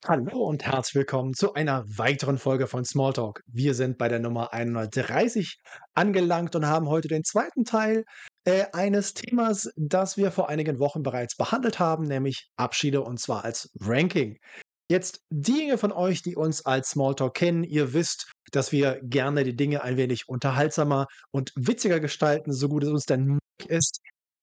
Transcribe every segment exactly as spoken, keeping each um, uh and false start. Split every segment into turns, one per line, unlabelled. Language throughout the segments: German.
Hallo und herzlich willkommen zu einer weiteren Folge von Smalltalk. Wir sind bei der Nummer hundertdreißig angelangt und haben heute den zweiten Teil äh, eines Themas, das wir vor einigen Wochen bereits behandelt haben, nämlich Abschiede und zwar als Ranking. Jetzt diejenigen von euch, die uns als Smalltalk kennen, ihr wisst, dass wir gerne die Dinge ein wenig unterhaltsamer und witziger gestalten, so gut es uns denn möglich ist.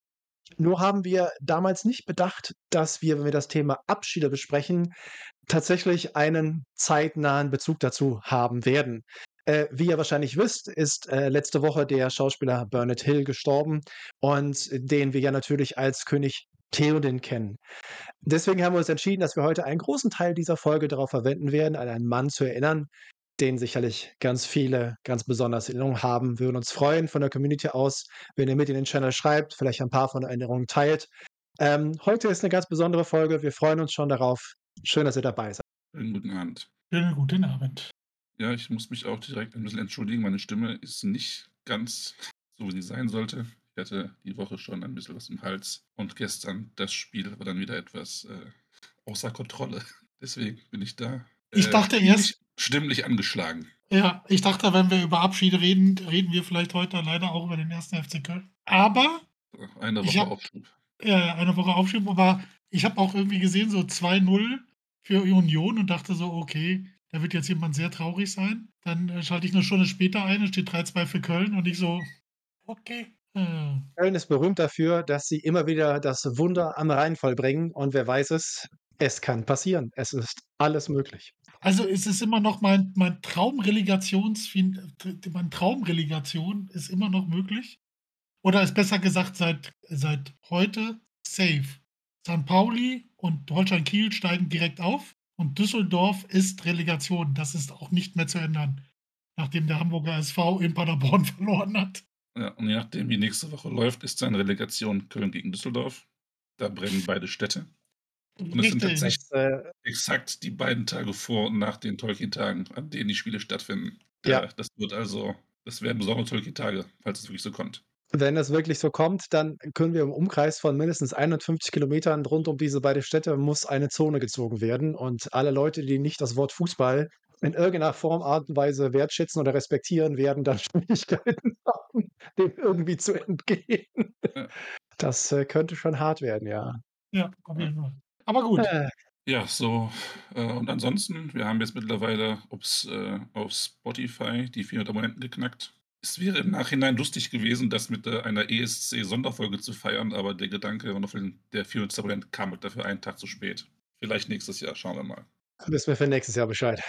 Nur haben wir damals nicht bedacht, dass wir, wenn wir das Thema Abschiede besprechen, tatsächlich einen zeitnahen Bezug dazu haben werden. Äh, wie ihr wahrscheinlich wisst, ist, äh, letzte Woche der Schauspieler Bernard Hill gestorben und den wir ja natürlich als König Theoden kennen. Deswegen haben wir uns entschieden, dass wir heute einen großen Teil dieser Folge darauf verwenden werden, an einen Mann zu erinnern, den sicherlich ganz viele ganz besonders in Erinnerung haben. Wir würden uns freuen von der Community aus, wenn ihr mit in den Channel schreibt, vielleicht ein paar von den Erinnerungen teilt. Ähm, heute ist eine ganz besondere Folge. Wir freuen uns schon darauf. Schön, dass ihr dabei seid.
Schönen guten Abend.
Schönen guten Abend.
Ja, ich muss mich auch direkt ein bisschen entschuldigen. Meine Stimme ist nicht ganz so, wie sie sein sollte. Ich hatte die Woche schon ein bisschen was im Hals und gestern das Spiel war dann wieder etwas äh, außer Kontrolle. Deswegen bin ich da
Ich
äh,
dachte
stimmlich,
erst
stimmlich angeschlagen.
ja, ich dachte, wenn wir über Abschiede reden, reden wir vielleicht heute leider auch über den ersten F C Köln. Aber
Eine
ich
Woche
habe
Aufschub.
ja, eine Woche Aufschieben, aber ich habe auch irgendwie gesehen, so zwei null für Union und dachte so: „Okay, da wird jetzt jemand sehr traurig sein.“ Dann, äh, schalte ich 'ne Stunde später ein, es steht drei zwei für Köln und ich so: „Okay, äh,
Köln ist berühmt dafür, dass sie immer wieder das Wunder am Rhein vollbringen und wer weiß es, es kann passieren. Es ist alles möglich.
also, es ist immer noch mein mein Traumrelegationsfin t mein Traumrelegation ist immer noch möglich. Oder ist besser gesagt seit seit heute safe. Sankt Pauli und Holstein Kiel steigen direkt auf und Düsseldorf ist Relegation. Das ist auch nicht mehr zu ändern, nachdem der Hamburger S V in Paderborn verloren hat.
Ja, und je nachdem, wie nächste Woche läuft, ist dann Relegation Köln gegen Düsseldorf. Da brennen beide Städte. Und es sind
Richtig.
tatsächlich
Das, äh,
exakt die beiden Tage vor und nach den Tolkien-Tagen, an denen die Spiele stattfinden.
ja,
Da das wird also das werden besondere Tolkien-Tage, falls es wirklich so kommt.
wenn es wirklich so kommt, dann können wir im Umkreis von mindestens hundertfünfzig Kilometern rund um diese beiden Städte muss eine Zone gezogen werden und alle Leute, die nicht das Wort Fußball in irgendeiner Form, Art und Weise wertschätzen oder respektieren, werden dann Schwierigkeiten haben, dem irgendwie zu entgehen.
Ja,
Das, äh, könnte schon hart werden, ja.
Ja, auf
ja.
jeden Fall. Aber gut.
Äh,
Ja, so, äh, und ansonsten, wir haben jetzt mittlerweile aufs äh, auf Spotify die vierhundert Abonnenten geknackt. Es wäre im Nachhinein lustig gewesen, das mit, äh, einer E S C-Sonderfolge zu feiern, aber der Gedanke und auf den der vierhundert Abonnent kam halt dafür einen Tag zu spät. Vielleicht nächstes Jahr, schauen wir mal.
Wissen wir für nächstes Jahr Bescheid.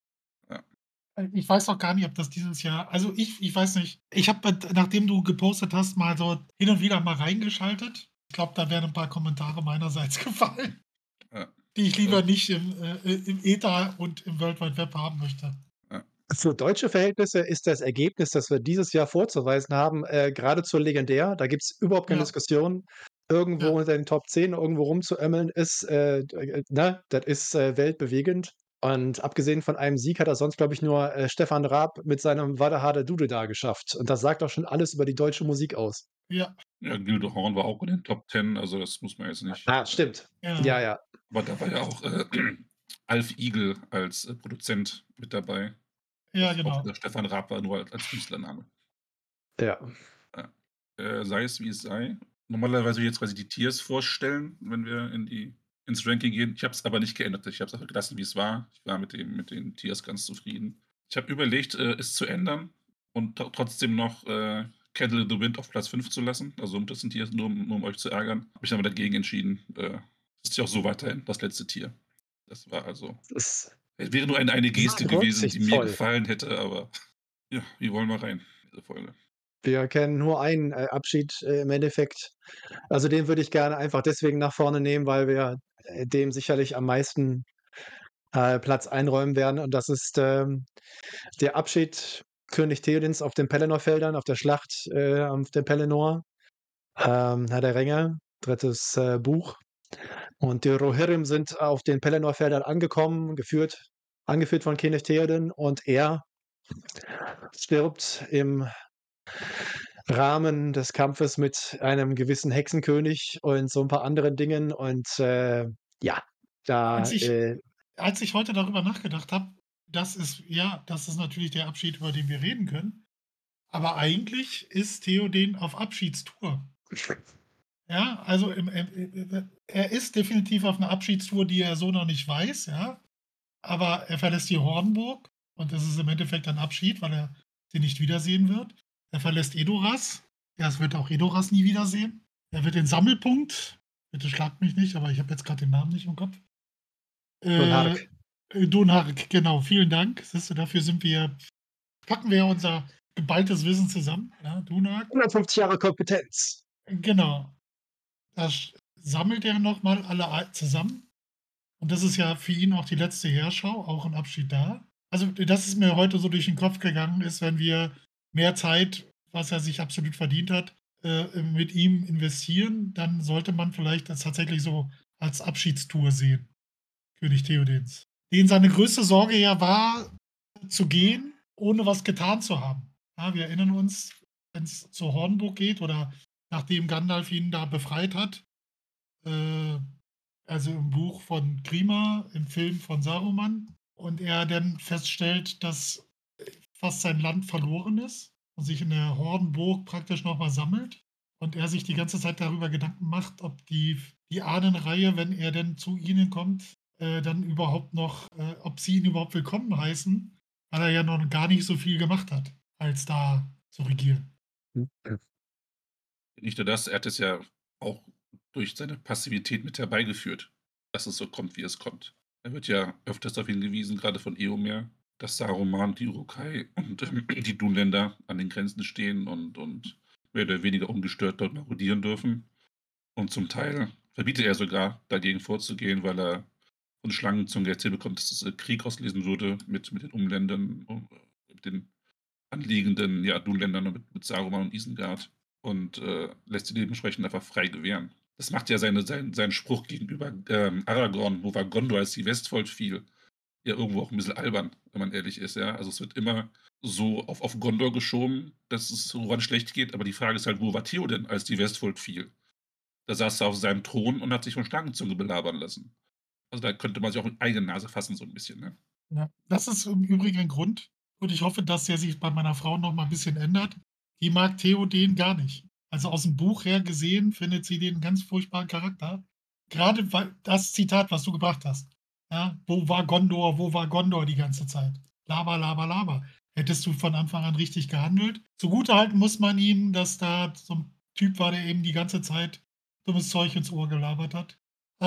Ja.
Äh, ich weiß auch gar nicht, ob das dieses Jahr, also, ich ich weiß nicht. Ich habe, äh, nachdem du gepostet hast, mal so hin und wieder mal reingeschaltet. Ich glaube, da wären 'n paar Kommentare meinerseits gefallen,
Ja,
die ich
äh,
lieber nicht im, äh, äh, im Äther und im World Wide Web haben möchte.
ja,
Für deutsche Verhältnisse ist das Ergebnis, das wir dieses Jahr vorzuweisen haben, äh, geradezu legendär. Da gibt's überhaupt keine
Ja,
Diskussion. Irgendwo
ja,
unter den Top zehn irgendwo rumzuömmeln ist, äh, d äh, ne, das ist, äh, weltbewegend. Und abgesehen von einem Sieg hat das sonst, glaube ich, nur, äh, Stefan Raab mit seinem „Wada Hada Dude da“ geschafft. Und das sagt doch schon alles über die deutsche Musik aus.
ja,
ja, Gildo Horn war auch in den Top zehn, also das muss man jetzt nicht
Ah,
äh,
stimmt. Ja,
ja,
ja,
aber da war ja auch, äh, Alf Igel als, äh, Produzent mit dabei.
ja,
Was auch
genau.
wieder Stefan Raab war, nur als als Künstlername.
ja.
Ja. Äh, sei es wie es sei. Normalerweise würde ich jetzt quasi die Tiers vorstellen, wenn wir in die ins Ranking gehen. Ich habe es aber nicht geändert. Ich habe es einfach gelassen, wie es war. Ich war mit dem mit den Tiers ganz zufrieden. Ich habe überlegt, äh, es zu ändern und tro trotzdem noch, äh, „Candle in the Wind“ auf Platz fünf zu lassen, also um das sind Tiers nur um nur um euch zu ärgern. Habe mich aber dagegen entschieden. Äh, ist ja auch so weiterhin das letzte Tier. Das war also
Das ist
wäre nur eine eine Geste
sehr
gewesen, die mir
rücksichtsvoll.
gefallen hätte, aber ja, wir wollen mal rein, in diese Folge.
Wir kennen nur einen, äh, Abschied, äh, im Endeffekt. Also, den würde ich gerne einfach deswegen nach vorne nehmen, weil wir, äh, dem sicherlich am meisten, äh, Platz einräumen werden und das ist, ähm, der Abschied König Theodens auf den Pelennor-Feldern, auf der Schlacht, äh, auf der Pelennor, ähm, Herr der Ringe, drittes äh, Buch. Und die Rohirrim sind auf den Pelennor-Feldern angekommen, geführt angeführt von König Theoden und er stirbt im Rahmen des Kampfes mit einem gewissen Hexenkönig und so 'n paar anderen Dingen und, äh, ja, da,
Als ich
äh
als ich heute darüber nachgedacht habe, das ist ja, das ist natürlich der Abschied, über den wir reden können. Aber eigentlich ist Theoden auf Abschiedstour. Ja, also im im im im er ist definitiv auf 'ner Abschiedstour, die er so noch nicht weiß, ja, aber er verlässt die Hornburg und das ist im Endeffekt ein Abschied, weil er sie nicht wiedersehen wird. Er verlässt Edoras. Ja, es wird auch Edoras nie wiedersehen. Er wird den Sammelpunkt, bitte schlagt mich nicht, aber ich habe jetzt grad den Namen nicht im Kopf. Äh,
Dunhark.
äh, Dunhark, genau, vielen Dank. Siehst du, dafür sind wir packen wir unser geballtes Wissen zusammen, ja, Dunhark.
hundertfünfzig Jahre Kompetenz.
Genau. Da sch sammelt er noch mal alle ei zusammen und das ist ja für ihn auch die letzte Heerschau, auch 'n Abschied da. Also, das ist mir heute so durch den Kopf gegangen ist, wenn wir mehr Zeit, was er sich absolut verdient hat, äh, mit ihm investieren, dann sollte man vielleicht das tatsächlich so als Abschiedstour sehen, König Theodens. Den seine größte Sorge ja war, zu gehen, ohne was getan zu haben. Ja, wir erinnern uns, wenn's zur Hornburg geht oder nachdem Gandalf ihn da befreit hat, äh, also im Buch von Grima, im Film von Saruman und er dann feststellt, dass, äh, fast sein Land verloren ist und sich in der Hornburg praktisch noch mal sammelt und er sich die ganze Zeit darüber Gedanken macht, ob die f die Ahnenreihe, wenn er denn zu ihnen kommt, äh, dann überhaupt noch äh, ob sie ihn überhaupt willkommen heißen, weil er ja noch gar nicht so viel gemacht hat, als da zu regieren.
Nicht nur das, er hat es ja auch durch seine Passivität mit herbeigeführt, dass es so kommt, wie es kommt. Er wird ja öfters darauf hingewiesen, grade von Eomer, dass Saruman, die Uruk-hai und, ähm, die Dunländer an den Grenzen stehen und und mehr oder weniger ungestört dort marodieren dürfen. Und zum Teil verbietet er sogar, dagegen vorzugehen, weil er von Schlangenzunge erzählt bekommt, dass es, äh, Krieg auslösen würde mit mit den Umländern und, äh, mit den anliegenden, ja, Dunländern und mit mit Saruman und Isengard und, äh, lässt sie dementsprechend einfach frei gewähren. Das macht ja seine sein sein Spruch gegenüber, ähm, Aragorn: „Wo war Gondor, als die Westfold fiel?“ Ja irgendwo auch 'n bisschen albern, wenn man ehrlich ist, ja? Also, es wird immer so auf auf Gondor geschoben, dass es Sauron schlecht geht, aber die Frage ist halt: Wo war Theoden, als die Westfold fiel? Da saß er auf seinem Thron und hat sich von Schlangenzunge belabern lassen. Also, da könnte man sich auch in eigene Nase fassen so 'n bisschen, ne?
Ja, das ist im Übrigen ein Grund und ich hoffe, dass der sich bei meiner Frau noch mal 'n bisschen ändert. Die mag Theoden gar nicht. Also, aus'm Buch her gesehen findet sie den 'n ganz furchtbaren Charakter. Grade weil das Zitat, was du gebracht hast, ja: „Wo war Gondor? Wo war Gondor die ganze Zeit?“ Laber, Laber, Laber. Hättest du von Anfang an richtig gehandelt. Zugutehalten muss man ihm, dass da so 'n Typ war, der eben die ganze Zeit dummes Zeug ins Ohr gelabert hat.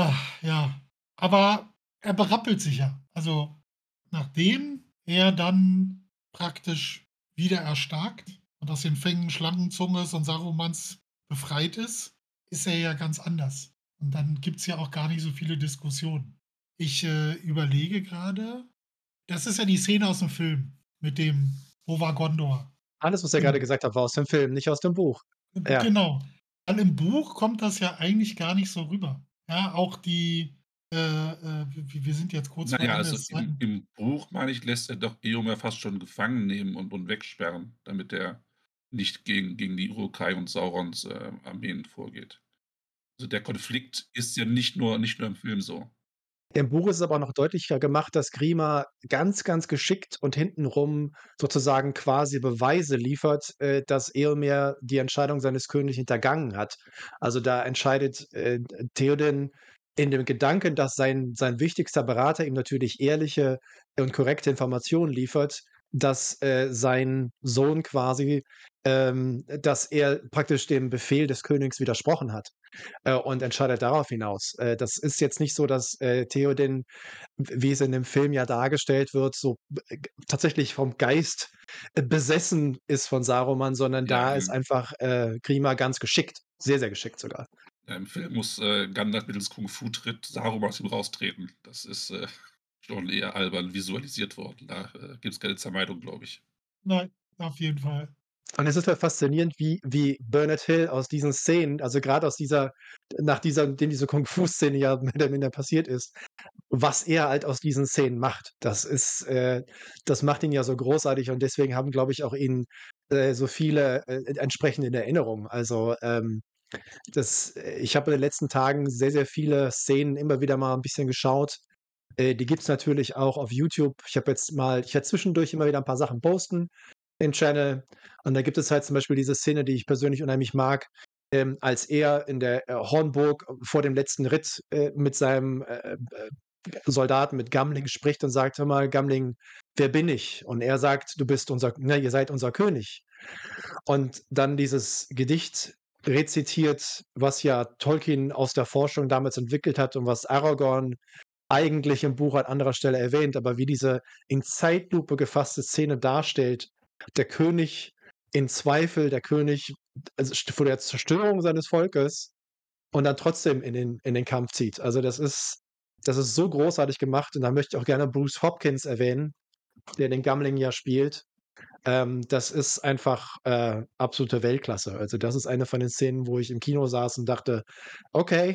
Ja, aber er berappelt sich ja. Also, nachdem er dann praktisch wieder erstarkt und aus den Fängen Schlangenzunges und Sarumans befreit ist, ist er ja ganz anders. Und dann gibt's ja auch gar nicht so viele Diskussionen. Ich, äh, überlege grade das ist ja die Szene aus'm Film mit dem: „Wo war Gondor?“
Alles, was er grade
Genau.
gesagt hat, war aus dem Film, nicht aus dem Buch. Ja.
Genau. Weil im Buch kommt das ja eigentlich gar nicht so rüber. Ja, auch die, äh, äh wir wir sind jetzt kurz
Na
vor
ja,
Ende
also
des
im
zweiten
im Buch, meine ich, lässt er doch Eomer fast schon gefangen nehmen und und wegsperren, damit er nicht gegen gegen die Uruk-hai und Saurons, äh, Armeen vorgeht. Also, der Konflikt ist ja nicht nur nicht nur im Film so.
Im Buch ist es aber noch deutlicher gemacht, dass Grima ganz, ganz geschickt und hintenrum sozusagen quasi Beweise liefert, äh, dass Eomer die Entscheidung seines Königs hintergangen hat. Also, da entscheidet, äh, Theoden in dem Gedanken, dass sein sein wichtigster Berater ihm natürlich ehrliche und korrekte Informationen liefert, dass, äh, sein Sohn quasi ähm, dass er praktisch dem Befehl des Königs widersprochen hat, äh, und entscheidet darauf hinaus. Äh, das ist jetzt nicht so, dass, äh, Theoden, w wie es in dem Film ja dargestellt wird, so b g tatsächlich vom Geist, äh, besessen ist von Saruman, sondern
Ja,
da ist
im
einfach, äh, Grima ganz geschickt, sehr, sehr geschickt sogar.
ja, im Film muss, äh, Gandalf mittels Kung-Fu-Tritt Saruman aus ihm raustreten. Das ist, äh, schon eher albern visualisiert worden. Da, äh, gibt's keine Zermeidung, glaube ich.
Nein, auf jeden Fall.
Und es ist halt faszinierend, wie wie Bernard Hill aus diesen Szenen, also grad aus dieser nach dieser dem diese Kung-Fu-Szene ja mehr oder minder passiert ist, was er halt aus diesen Szenen macht. Das ist äh, das macht ihn ja so großartig und deswegen haben, glaube ich, auch ihn, äh, so viele, äh, entsprechend in Erinnerung. Also, ähm, das äh, ich habe in den letzten Tagen sehr, sehr viele Szenen immer wieder mal 'n bisschen geschaut, Äh, die gibt's natürlich auch auf YouTube. Ich habe jetzt mal ich werde zwischendurch immer wieder 'n paar Sachen posten im Channel. Und da gibt es halt zum Beispiel diese Szene, die ich persönlich unheimlich mag, ähm, als er in der, äh, Hornburg vor dem letzten Ritt, äh, mit seinem, äh, äh, Soldaten, mit Gamling spricht und sagt: „Hör mal, Gamling, wer bin ich?“ Und er sagt: „Du bist unser ne, ihr seid unser König.“ Und dann dieses Gedicht rezitiert, was ja Tolkien aus der Forschung damals entwickelt hat und was Aragorn eigentlich im Buch an anderer Stelle erwähnt, aber wie diese in Zeitlupe gefasste Szene darstellt. Der König in Zweifel, der König, also, st vor der Zerstörung seines Volkes und dann trotzdem in den in den Kampf zieht. Also, das ist das ist so großartig gemacht und da möchte ich auch gerne Bruce Hopkins erwähnen, der den Gamling ja spielt. Ähm, das ist einfach, äh, absolute Weltklasse. Also, das ist eine von den Szenen, wo ich im Kino saß und dachte: „Okay,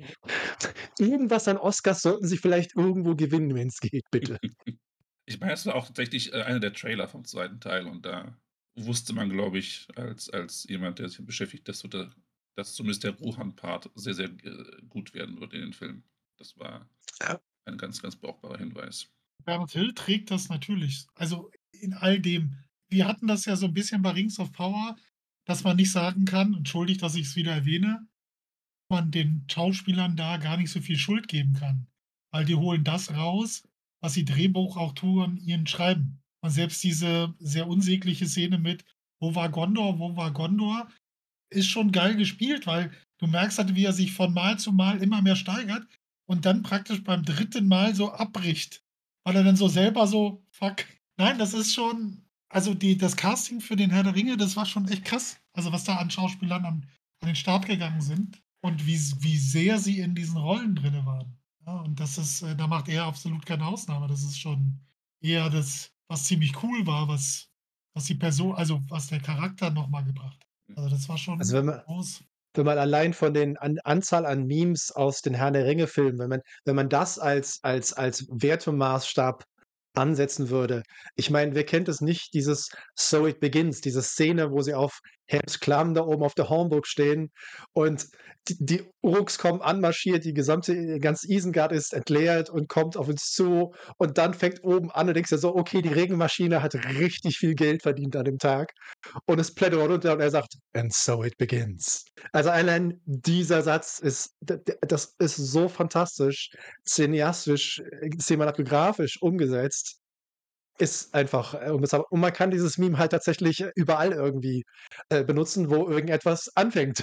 irgendwas an Oscars sollten sie vielleicht irgendwo gewinnen, wenn's geht, bitte.“
Ich meine, das war auch tatsächlich, äh, einer der Trailer vom zweiten Teil und da wusste man, glaube ich, als als jemand, der sich damit beschäftigt, dass so der dass zumindest der Rohan-Part sehr, sehr, äh, gut werden wird in den Filmen. Das war
Ja.
ein ganz, ganz brauchbarer Hinweis.
Bernard Hill trägt das natürlich, also, in all dem. Wir hatten das ja so 'n bisschen bei Rings of Power, dass man nicht sagen kann, entschuldigt, dass ich's wieder erwähne, man den Schauspielern da gar nicht so viel Schuld geben kann, weil die holen das raus, was die Drehbuchautoren ihnen schreiben. Und selbst diese sehr unsägliche Szene mit: „Wo war Gondor? Wo war Gondor?“ ist schon geil gespielt, weil du merkst halt, wie er sich von Mal zu Mal immer mehr steigert und dann praktisch beim dritten Mal so abbricht, weil er dann so selber so: „Fuck.“ Nein, das ist schon also, die das Casting für den Herr der Ringe, das war schon echt krass. Also, was da an Schauspielern an an den Start gegangen sind und wie s wie sehr sie in diesen Rollen drinne waren. Ja, und das ist äh, da macht er absolut keine Ausnahme. Das ist schon eher das, was ziemlich cool war, was was die Perso also, was der Charakter noch mal gebracht hat. Also, das war
Also,
schon
wenn man
groß.
wenn man allein von den an Anzahl an Memes aus den Herr der Ringe-Filmen, wenn man wenn man das als als als Wertemaßstab ansetzen würde. Ich meine, wer kennt es nicht, dieses „So it begins“, diese Szene, wo sie auf Helms Klamm da oben auf der Hornburg stehen und d die Uruks kommen anmarschiert, die gesamte ganz Isengard ist entleert und kommt auf uns zu und dann fängt oben an und denkst dir so: „Okay, die Regenmaschine hat richtig viel Geld verdient an dem Tag.“ Und es plättert runter und er sagt: „And so it begins.“ Also, allein dieser Satz ist d d das ist so fantastisch cineastisch, äh, cinematografisch umgesetzt. Ist einfach, äh, unbezahlbar. Und man kann dieses Meme halt tatsächlich überall irgendwie, äh, benutzen, wo irgendetwas anfängt,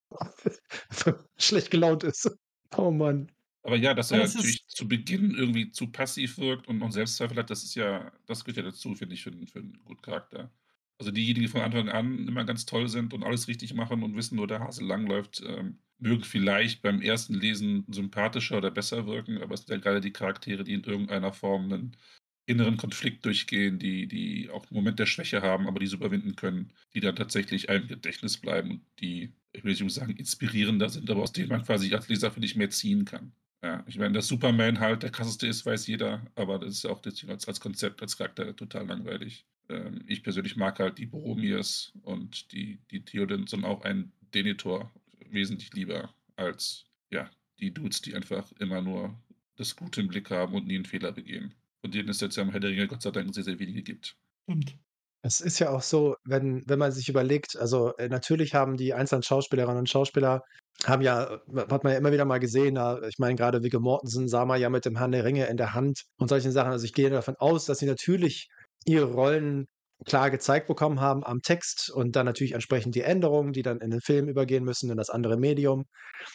schlecht gelaunt ist. Oh Mann.
Aber ja, dass
Aber
er
das ist
natürlich zu Beginn irgendwie zu passiv wirkt und und Selbstzweifel hat, das ist ja das gehört ja dazu, finde ich, für 'n für 'n guten Charakter. Also, diejenigen, die von Anfang an immer ganz toll sind und alles richtig machen und wissen, wo der Hase langläuft, ähm, mögen vielleicht beim ersten Lesen sympathischer oder besser wirken, aber es sind ja grade die Charaktere, die in irgendeiner Form 'nen inneren Konflikt durchgehen, die die auch 'n Moment der Schwäche haben, aber diese überwinden können, die dann tatsächlich einem im Gedächtnis bleiben und die, ich will nicht unbedingt sagen, inspirierender sind, aber aus denen man quasi als Leser, finde ich, mehr ziehen kann. Ja, ich meine, dass Superman halt der krasseste ist, weiß jeder, aber das ist ja auch deswegen als als Konzept, als Charakter total langweilig. Ähm, ich persönlich mag halt die Boromirs und die die Theodens und auch einen Denethor wesentlich lieber als, ja, die Dudes, die einfach immer nur das Gute im Blick haben und nie 'n Fehler begehen. Von denen es jetzt ja im Herr der Ringe Gott sei Dank sehr, sehr wenige gibt.
Stimmt.
Es ist ja auch so, wenn wenn man sich überlegt also, äh, natürlich haben die einzelnen Schauspielerinnen und Schauspieler haben ja hat man ja immer wieder mal gesehen, äh, ich meine, grade Viggo Mortensen sah man ja mit dem Herrn der Ringe in der Hand und solchen Sachen. Also, ich gehe davon aus, dass sie natürlich ihre Rollen klar gezeigt bekommen haben am Text und dann natürlich entsprechend die Änderungen, die dann in den Film übergehen müssen, in das andere Medium.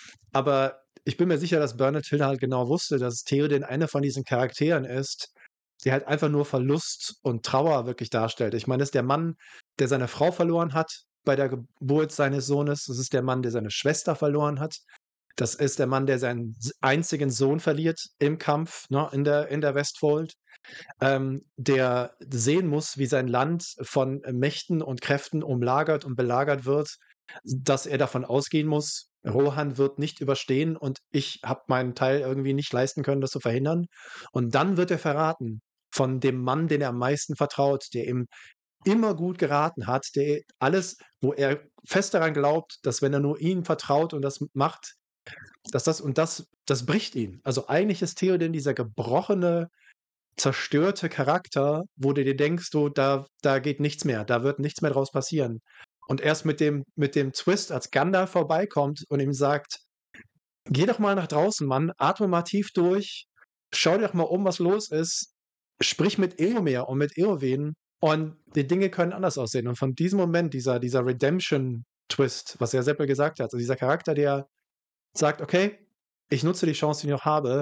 Aber ich bin mir sicher, dass Bernard Hill halt genau wusste, dass Theoden eine von diesen Charakteren ist, die halt einfach nur Verlust und Trauer wirklich darstellt. Ich meine, das ist der Mann, der seine Frau verloren hat bei der Geburt seines Sohnes. Das ist der Mann, der seine Schwester verloren hat. Das ist der Mann, der seinen s einzigen Sohn verliert im Kampf, ne, in der in der Westfold. Ähm, der sehen muss, wie sein Land von Mächten und Kräften umlagert und belagert wird, dass er davon ausgehen muss: „Rohan wird nicht überstehen und ich habe meinen Teil irgendwie nicht leisten können, das zu verhindern.“ Und dann wird er verraten von dem Mann, den er am meisten vertraut, der ihm immer gut geraten hat, der alles wo er fest daran glaubt, dass wenn er nur ihm vertraut und das m macht, dass das und das das bricht ihn. Also, eigentlich ist Theoden dieser gebrochene, zerstörte Charakter, wo du dir denkst, so, da da geht nichts mehr, da wird nichts mehr draus passieren. Und erst mit dem mit dem Twist, als Gandalf vorbeikommt und ihm sagt: „Geh doch mal nach draußen, Mann, atme mal tief durch, schau dir doch mal um, was los ist, sprich mit Éomer und mit Éowyn und die Dinge können anders aussehen.“ Und von diesem Moment, dieser dieser Redemption-Twist, was ja Seppel gesagt hat, also dieser Charakter, der sagt: „Okay, ich nutze die Chance, die ich noch habe“,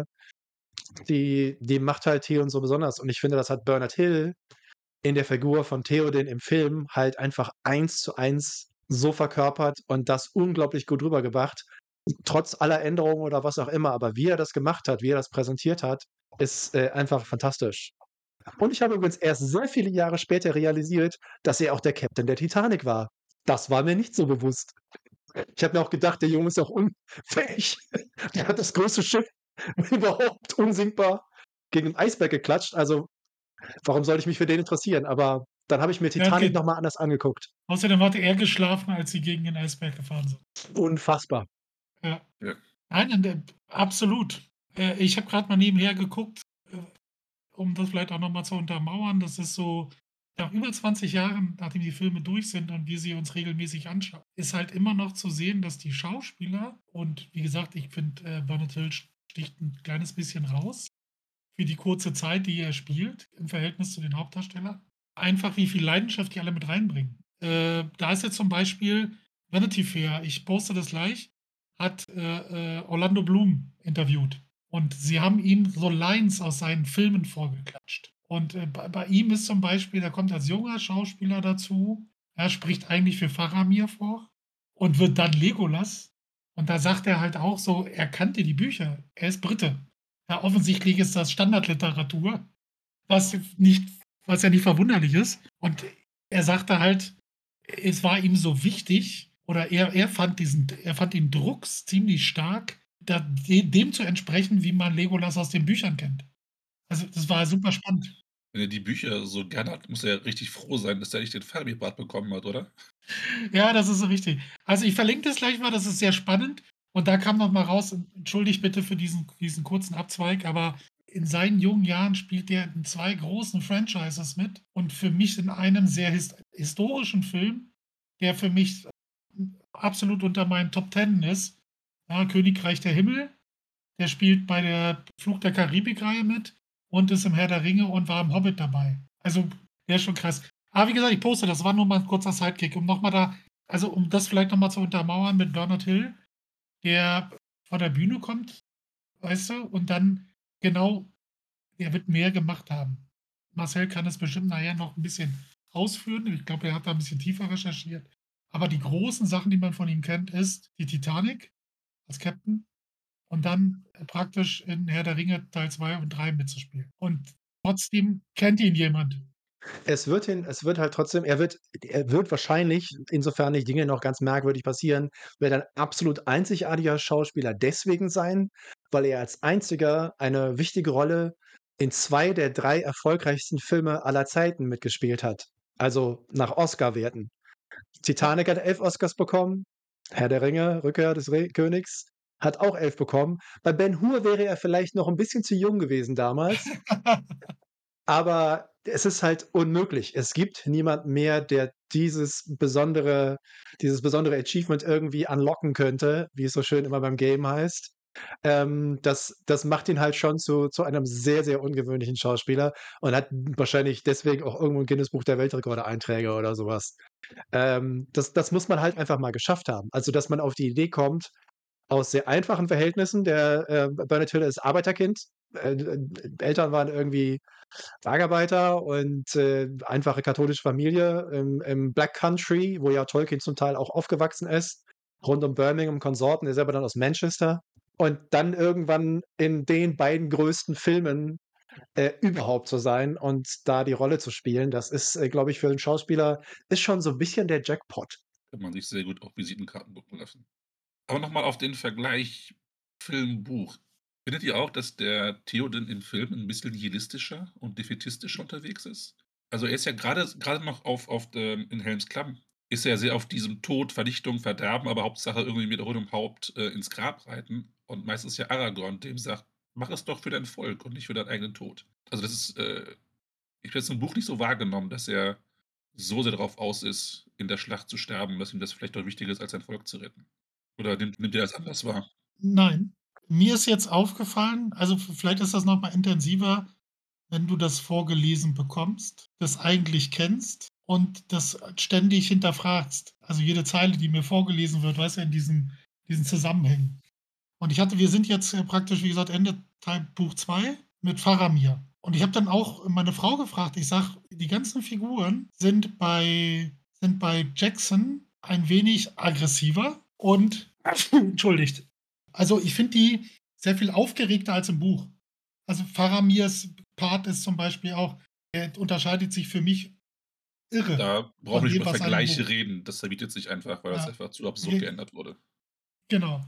die die macht halt Theoden so besonders. Und ich finde, das hat Bernard Hill in der Figur von Theoden im Film halt einfach eins zu eins so verkörpert und das unglaublich gut rübergebracht, trotz aller Änderungen oder was auch immer. Aber wie er das gemacht hat, wie er das präsentiert hat, ist, äh, einfach fantastisch. Und ich habe übrigens erst sehr viele Jahre später realisiert, dass er auch der Captain der Titanic war. Das war mir nicht so bewusst. Ich habe mir auch gedacht, der Junge ist doch unfähig. Der hat das größte Schiff überhaupt unsinkbar gegen 'n Eisberg geklatscht. Also, warum sollte ich mich für den interessieren? Aber dann habe ich mir
Ja,
Titanic
okay.
noch mal anders angeguckt.
Außerdem hatte er geschlafen, als sie gegen den Eisberg gefahren sind.
Unfassbar.
Ja.
Ja.
Nein, und, äh, absolut. Äh, ich habe grad mal nebenher geguckt, äh, um das vielleicht auch noch mal zu untermauern. Das ist so nach über zwanzig Jahren, nachdem die Filme durch sind und wir sie uns regelmäßig anschauen, ist halt immer noch zu sehen, dass die Schauspieler und wie gesagt, ich finde, äh, Bernard Hill sticht 'n kleines bisschen raus für die kurze Zeit, die er spielt im Verhältnis zu den Hauptdarstellern. Einfach, wie viel Leidenschaft die alle mit reinbringen. Äh, da ist jetzt zum Beispiel Vanity Fair, ich poste das gleich, hat, äh, äh, Orlando Bloom interviewt. Und sie haben ihm so Lines aus seinen Filmen vorgeklatscht. Und, äh, bei bei ihm ist zum Beispiel, er kommt als junger Schauspieler dazu, er spricht eigentlich für Faramir vor und wird dann Legolas. Und da sagt er halt auch so, er kannte die Bücher. Er ist Brite. Ja, offensichtlich ist das Standardliteratur, was nicht was ja nicht verwunderlich ist. Und er sagte halt, es war ihm so wichtig oder er er fand diesen er fand den Druck ziemlich stark, da de dem zu entsprechen, wie man Legolas aus den Büchern kennt. Also, das war super spannend.
Wenn er die Bücher so gern hat, muss er ja richtig froh sein, dass er nicht den Faramir-Bart bekommen hat, oder?
Ja, das ist so richtig. Also, ich verlinke das gleich mal, das ist sehr spannend. Und da kam noch mal raus, entschuldigt bitte für diesen diesen kurzen Abzweig, aber in seinen jungen Jahren spielt er in zwei großen Franchises mit und für mich in einem sehr his historischen Film, der für mich absolut unter meinen Top Ten ist. Ja, Königreich der Himmel. Der spielt bei der Fluch der Karibik-Reihe mit und ist im Herr der Ringe und war im Hobbit dabei. Also, der ist schon krass. Aber wie gesagt, ich poste das, war nur mal 'n kurzer Sidekick, um noch mal da also, um das vielleicht noch mal zu untermauern mit Bernard Hill, der von der Bühne kommt, weißt du, und dann genau der wird mehr gemacht haben. Marcel kann es bestimmt nachher noch 'n bisschen ausführen. Ich glaube, er hat da 'n bisschen tiefer recherchiert. Aber die großen Sachen, die man von ihm kennt, ist die Titanic als Captain und dann praktisch in Herr der Ringe Teil zwei und drei mitzuspielen. Und trotzdem kennt ihn jemand.
Es wird ihn es wird halt trotzdem er wird er wird wahrscheinlich, insofern nicht Dinge noch ganz merkwürdig passieren, wird ein absolut einzigartiger Schauspieler deswegen sein, weil er als einziger eine wichtige Rolle in zwei der drei erfolgreichsten Filme aller Zeiten mitgespielt hat. Also, nach Oscarwerten.
Ja.
Titanic hat elf Oscars bekommen, Herr der Ringe, Rückkehr des Re Königs hat auch elf bekommen. Bei Ben Hur wäre er vielleicht noch 'n bisschen zu jung gewesen damals. Aber es ist halt unmöglich. Es gibt niemanden mehr, der dieses besondere dieses besondere Achievement irgendwie unlocken könnte, wie es so schön immer beim Game heißt. Ähm, das das macht ihn halt schon zu zu einem sehr, sehr ungewöhnlichen Schauspieler und hat wahrscheinlich deswegen auch irgendwo 'n Guinness-Buch der Weltrekorde-Einträge oder so was. Ähm, das das muss man halt einfach mal geschafft haben. Also, dass man auf die Idee kommt, aus sehr einfachen Verhältnissen der, äh Bernard Hill ist Arbeiterkind. Äh, d äh, Eltern waren irgendwie Bergarbeiter und, äh, einfache katholische Familie im im Black Country, wo ja Tolkien zum Teil auch aufgewachsen ist, rund um Birmingham, Konsorten. Er ist selber dann aus Manchester. Und dann irgendwann in den beiden größten Filmen, äh, überhaupt zu sein und da die Rolle zu spielen, das ist, äh, glaube ich, für 'n Schauspieler ist schon so 'n bisschen der Jackpot.
Kann man sich sehr gut auf Visitenkarten drucken lassen. Aber noch mal auf den Vergleich Film, Buch. Findet ihr auch, dass der Theoden im Film 'n bisschen nihilistischer und defätistischer unterwegs ist? Also, er ist ja grade grade noch auf auf dem in Helms Klamm ist er ja sehr auf diesem Tod, Vernichtung, Verderben, aber Hauptsache irgendwie mit Rotem Haupt, äh, ins Grab reiten. Und meistens ja Aragorn, dem sagt: „Mach es doch für dein Volk und nicht für deinen eigenen Tod.“ Also, das ist, äh ich habe jetzt im Buch nicht so wahrgenommen, dass er so sehr darauf aus ist, in der Schlacht zu sterben, dass ihm das vielleicht doch wichtiger ist, als sein Volk zu retten. Oder nimmt nimmt ihr das anders wahr?
Nein. Mir ist jetzt aufgefallen, also v vielleicht ist das noch mal intensiver, wenn du das vorgelesen bekommst, das eigentlich kennst und das ständig hinterfragst. Also, jede Zeile, die mir vorgelesen wird, weißt du, in diesen diesen Zusammenhängen. Und ich hatte wir sind jetzt, äh, praktisch, wie gesagt, Ende Teil Buch zwei mit Faramir. Und ich habe dann auch meine Frau gefragt, ich sage: „Die ganzen Figuren sind bei sind bei Jackson ein wenig aggressiver und“ entschuldigt. Also, ich finde die sehr viel aufgeregter als im Buch. Also, Faramirs Part ist zum Beispiel auch der unterscheidet sich für mich irre
Da brauchen
von
wir nicht
dem,
über
was einem im
Vergleiche
Buch
reden. Das verbietet sich einfach, weil das
ja,
einfach zu absurd
ge
geändert wurde.
genau.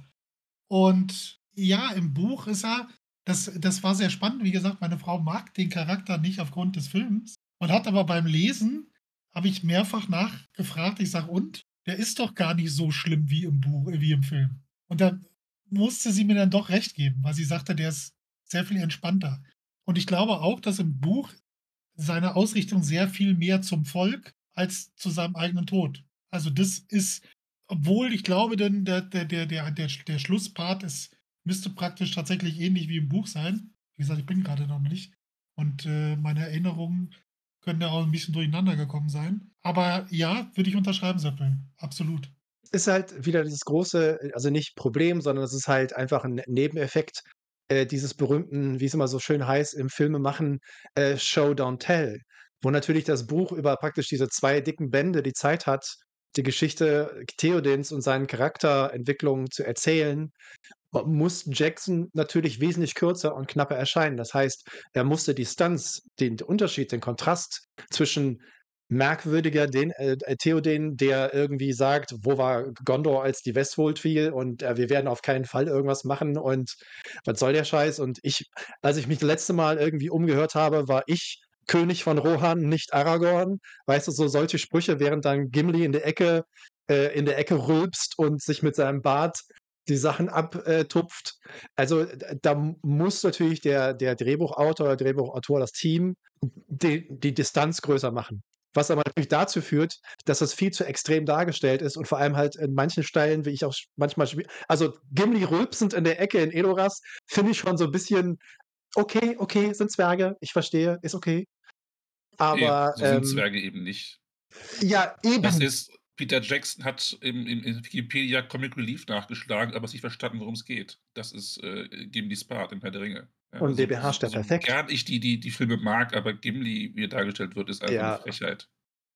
Und ja, im Buch ist er das das war sehr spannend. Wie gesagt, meine Frau mag den Charakter nicht aufgrund des Films und hat aber beim Lesen habe ich mehrfach nachgefragt. Ich sage: „Und? Der ist doch gar nicht so schlimm wie im Buch äh, wie im Film.“ Und da musste sie mir dann doch recht geben, weil sie sagte, der ist sehr viel entspannter. Und ich glaube auch, dass im Buch seine Ausrichtung sehr viel mehr zum Volk als zu seinem eigenen Tod. Also, das ist obwohl ich glaube, denn der der der der der Sch der Schlusspart ist müsste praktisch tatsächlich ähnlich wie im Buch sein. Wie gesagt, ich bin grade noch nicht und, äh, meine Erinnerungen können da auch 'n bisschen durcheinander gekommen sein. Aber ja, würde ich unterschreiben, Seppel, absolut.
Ist halt wieder dieses große äh, also nicht Problem, sondern es ist halt einfach 'n Nebeneffekt, äh, dieses berühmten, wie es immer so schön heißt im Filmemachen, äh, Show Don't Tell, wo natürlich das Buch über praktisch diese zwei dicken Bände die Zeit hat, die Geschichte Theodens und seinen Charakterentwicklungen zu erzählen, m muss Jackson natürlich wesentlich kürzer und knapper erscheinen. Das heißt, er musste die Stunts, den Unterschied, den Kontrast zwischen merkwürdiger den äh, äh, Theoden, der irgendwie sagt: „Wo war Gondor, als die Westfold fiel und, äh, wir werden auf keinen Fall irgendwas machen und was soll der Scheiß?“ Und ich als ich mich das letzte Mal irgendwie umgehört habe, war ich König von Rohan, nicht Aragorn. Weißt du, so solche Sprüche, während dann Gimli in der Ecke äh, in der Ecke rülpst und sich mit seinem Bart die Sachen ab äh, tupft. Also, d da m muss natürlich der der Drehbuchautor oder Drehbuchautor, das Team die die Distanz größer machen. Was aber natürlich dazu führt, dass das viel zu extrem dargestellt ist und vor allem halt in manchen Stellen, wie ich auch sch manchmal schwi also, Gimli rülpsend in der Ecke in Edoras finde ich schon so 'n bisschen okay, okay, sind Zwerge, ich verstehe, ist okay.
Ne,
Aber,
so sind
ähm
Zwerge eben nicht.
Ja,
Das
eben.
ist Peter Jackson hat im im in Wikipedia Comic Relief nachgeschlagen, aber es nicht verstanden, worum's geht. Das ist, äh, Gimlis Part in Herr der Ringe. Ja,
Und den
also so
beherrscht er
so
perfekt.
gern ich die die die Filme mag, aber Gimli, wie er dargestellt wird, ist einfach 'ne
Ja.
Frechheit.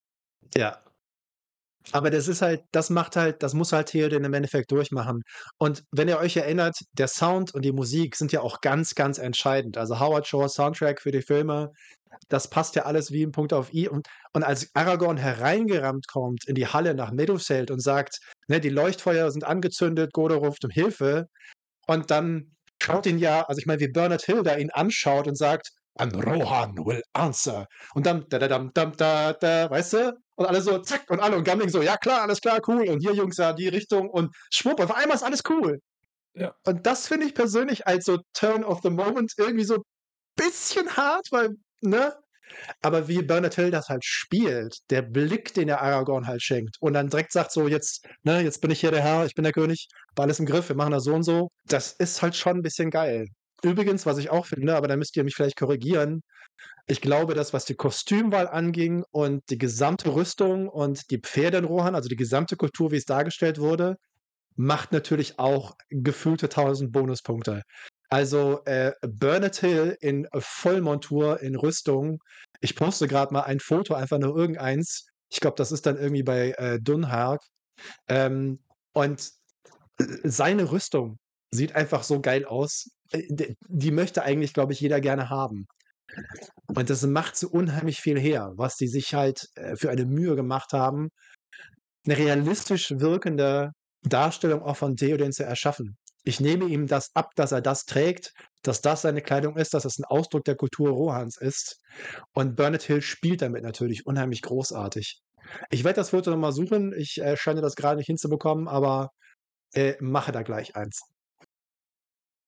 Ja. Aber das ist halt das macht halt das muss halt Theoden im Endeffekt durchmachen. Und wenn ihr euch erinnert, der Sound und die Musik sind ja auch ganz, ganz entscheidend. Also, Howard Shores Soundtrack für die Filme, das passt ja alles wie 'n Punkt auf i. Und und als Aragorn hereingerannt kommt in die Halle nach Meduseld und sagt, ne: „Die Leuchtfeuer sind angezündet, Godor ruft um Hilfe.“ Und dann schaut ihn ja also, ich meine, wie Bernard Hill da ihn anschaut und sagt: „And Rohan will answer.“ Und dann da da dam dam da da, weißt du? Und alle so zack und alle und Gimli so: „Ja klar, alles klar, cool und hier Jungs, ja, die Richtung“ und schwupp, auf einmal ist alles cool.
Ja.
Und das finde ich persönlich als so Turn of the Moment irgendwie so bisschen hart, weil ne? Aber wie Bernard Hill das halt spielt, der Blick, den er Aragorn halt schenkt und dann direkt sagt so: „Jetzt ne, jetzt bin ich hier der Herr, ich bin der König, habe alles im Griff, wir machen das so und so.“ Das ist halt schon 'n bisschen geil. Übrigens, was ich auch finde, aber da müsst ihr mich vielleicht korrigieren, ich glaube, das, was die Kostümwahl anging und die gesamte Rüstung und die Pferde in Rohan, also, die gesamte Kultur, wie es dargestellt wurde, macht natürlich auch gefühlte tausend Bonuspunkte. Also, äh, Bernard Hill in Vollmontur, in Rüstung. Ich poste grad mal ein Foto, einfach nur irgendeins. Ich glaube, das ist dann irgendwie bei, äh, Dunharg. Ähm, und, äh, seine Rüstung sieht einfach so geil aus. Äh, d die möchte eigentlich, glaube ich, jeder gerne haben. Und das macht so unheimlich viel her, was die sich halt, äh, für eine Mühe gemacht haben, 'ne realistisch wirkende Darstellung auch von Theoden zu erschaffen. Ich nehme ihm das ab, dass er das trägt, dass das seine Kleidung ist, dass es 'n Ausdruck der Kultur Rohans ist. Und Bernard Hill spielt damit natürlich unheimlich großartig. Ich werde das Foto noch mal suchen. Ich, äh, scheine das grade nicht hinzubekommen, aber, äh, mache da gleich eins.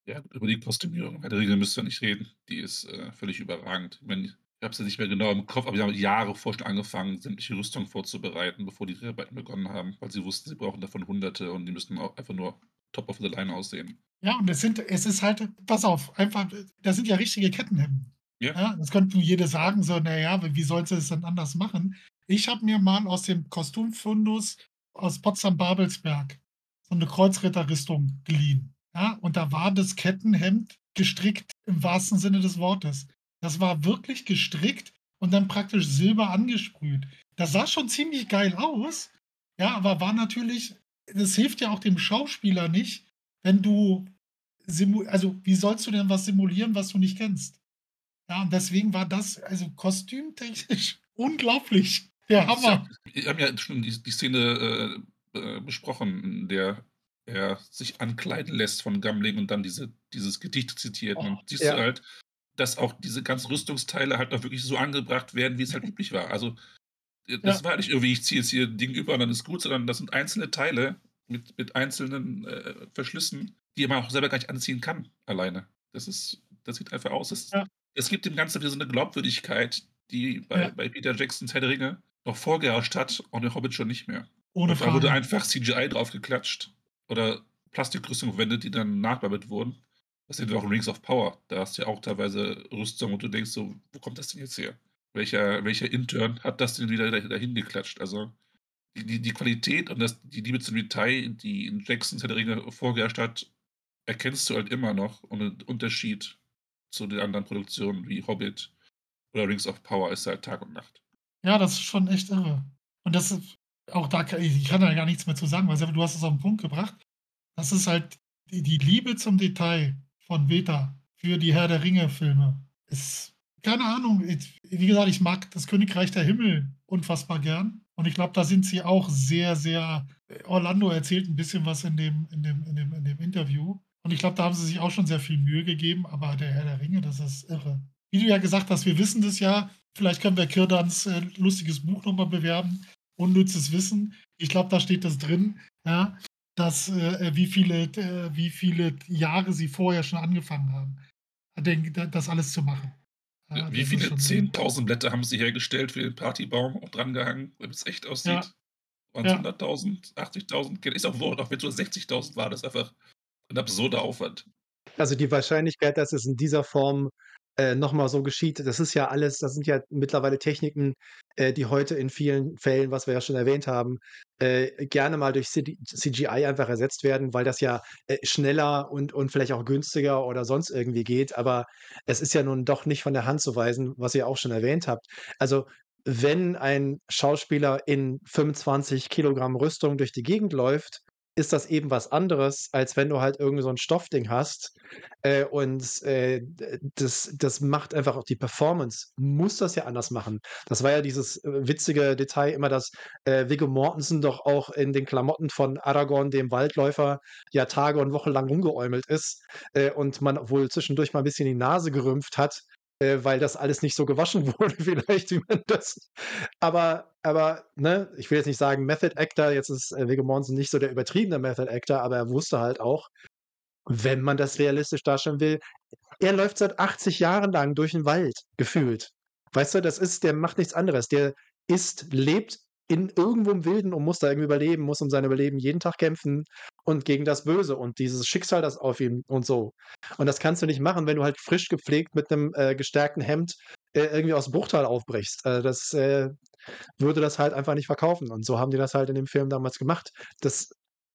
Ja, über die Kostümierung Herr der Ringe müssen wir nicht reden. Die ist, äh, völlig überragend. Ich meine, ich habe es ja nicht mehr genau im Kopf, aber die haben Jahre vorher schon angefangen, sämtliche Rüstung vorzubereiten, bevor die Dreharbeiten begonnen haben, weil sie wussten, sie brauchen davon Hunderte und die müssten auch einfach nur top of the line aussehen.
Ja, und es sind es ist halt pass auf, einfach das sind ja richtige Kettenhemden.
Ja,
Ja, das könnte jede sagen, so: „Na ja, wie soll sie es denn anders machen?“ Ich habe mir mal aus dem Kostümfundus aus Potsdam-Babelsberg so 'ne Kreuzritterrüstung geliehen, ja? Und da war das Kettenhemd gestrickt im wahrsten Sinne des Wortes. Das war wirklich gestrickt und dann praktisch Silber angesprüht. Das sah schon ziemlich geil aus, ja, aber war natürlich das hilft ja auch dem Schauspieler nicht, wenn du simu also, wie sollst du denn was simulieren, was du nicht kennst? Ja, und deswegen war das also kostümtechnisch unglaublich, der
das ist ja
Hammer.
wir haben ja schon die die Szene, äh, äh, besprochen, in der er sich ankleiden lässt von Gimli und dann diese dieses Gedicht zitiert. Und
Oh,
dann siehst du
ja,
halt, dass auch diese ganzen Rüstungsteile halt auch wirklich so angebracht werden, wie es halt üblich war. Also, äh, das
Ja,
war nicht irgendwie: „Ich ziehe jetzt hier 'n Ding über und dann ist gut“, sondern das sind einzelne Teile mit mit einzelnen, äh, Verschlüssen, die man auch selber gar nicht anziehen kann alleine. Das ist das sieht einfach aus. Es
ja,
es gibt dem Ganzen wieder so 'ne Glaubwürdigkeit, die bei
ja,
bei Peter Jacksons Herr der Ringe noch vorgeherrscht hat und der Hobbit schon nicht mehr.
ohne
Und da wurde
Frage.
einfach C G I draufgeklatscht oder Plastikrüstung verwendet, die dann nachbearbeitet wurden. Das sehen wir auch in Rings of Power. Da hast du ja auch teilweise Rüstung und du denkst so: „Wo kommt das denn jetzt her? Welcher welcher Intern hat das denn wieder da dahin geklatscht?“ Also, die die die Qualität und das die Liebe zum Detail, die in Jacksons Herr der Ringe vorgeherrscht hat, erkennst du halt immer noch und 'n Unterschied zu den anderen Produktionen wie Hobbit oder Rings of Power ist halt Tag und Nacht.
Ja, das ist schon echt irre. Und das ist auch da ka ich kann da gar nichts mehr zu sagen, weil du hast es auf 'n Punkt gebracht. Das ist halt die die Liebe zum Detail von Weta für die Herr der Ringe-Filme ist keine Ahnung, ich wie gesagt, ich mag das Königreich der Himmel unfassbar gern und ich glaube, da sind sie auch sehr, sehr äh, Orlando erzählt 'n bisschen was in dem in dem in dem in dem Interview und ich glaube, da haben sie sich auch schon sehr viel Mühe gegeben, aber der Herr der Ringe, das ist irre. Wie du ja gesagt hast, wir wissen das ja, vielleicht können wir Kirdans, äh, lustiges Buch noch mal bewerben, „Unnützes Wissen“. Ich glaube, da steht das drin, ja, dass, äh, äh, wie viele äh, wie viele Jahre sie vorher schon angefangen haben, den da das alles zu machen.
Äh,
Ja,
wie
das ist
viele
schon irre.
zehntausend Blätter haben sie hergestellt für den Partybaum und drangehangen, damit es echt
Ja,
aussieht? Waren's
ja.
hunderttausend, achtzigtausend? Ist auch wurscht, auch wenn's nur sechzigtausend war, das ist einfach 'n absurder Aufwand.
also die Wahrscheinlichkeit, dass es in dieser Form, äh, noch mal so geschieht, das ist ja alles das sind ja mittlerweile Techniken, äh, die heute in vielen Fällen, was wir ja schon erwähnt haben, äh, gerne mal durch C D C G I einfach ersetzt werden, weil das ja, äh, schneller und und vielleicht auch günstiger oder sonst irgendwie geht. Aber es ist ja nun doch nicht von der Hand zu weisen, was ihr auch schon erwähnt habt. Also, wenn ein Schauspieler in fünfundzwanzig Kilogramm Rüstung durch die Gegend läuft, ist das eben was anderes, als wenn du halt irgend so 'n Stoffding hast, äh, und, äh, d das das macht einfach auch die Performance muss das ja anders machen. Das war ja dieses, äh, witzige Detail immer, dass, äh, Viggo Mortensen doch auch in den Klamotten von Aragorn, dem Waldläufer, ja Tage und Wochen lang rumgeäumelt ist, äh, und man wohl zwischendurch mal 'n bisschen die Nase gerümpft hat, äh, weil das alles nicht so gewaschen wurde vielleicht, wie man das aber aber, ne, ich will jetzt nicht sagen Method Actor, jetzt ist, äh, Viggo Mortensen nicht so der übertriebene Method Actor, aber er wusste halt auch, wenn man das realistisch darstellen will er läuft seit achtzig Jahren lang durch 'n Wald, gefühlt. Weißt du, das ist der macht nichts anderes. Der isst, lebt in irgendwo im Wilden und muss da irgendwie überleben, muss um sein Überleben jeden Tag kämpfen und gegen das Böse und dieses Schicksal, das auf ihm und so. Und das kannst du nicht machen, wenn du halt frisch gepflegt mit 'nem, äh, gestärkten Hemd, äh, irgendwie aus'm Bruchtal aufbrichst. Äh, das, äh, würde das halt einfach nicht verkaufen und so haben die das halt in dem Film damals gemacht. Das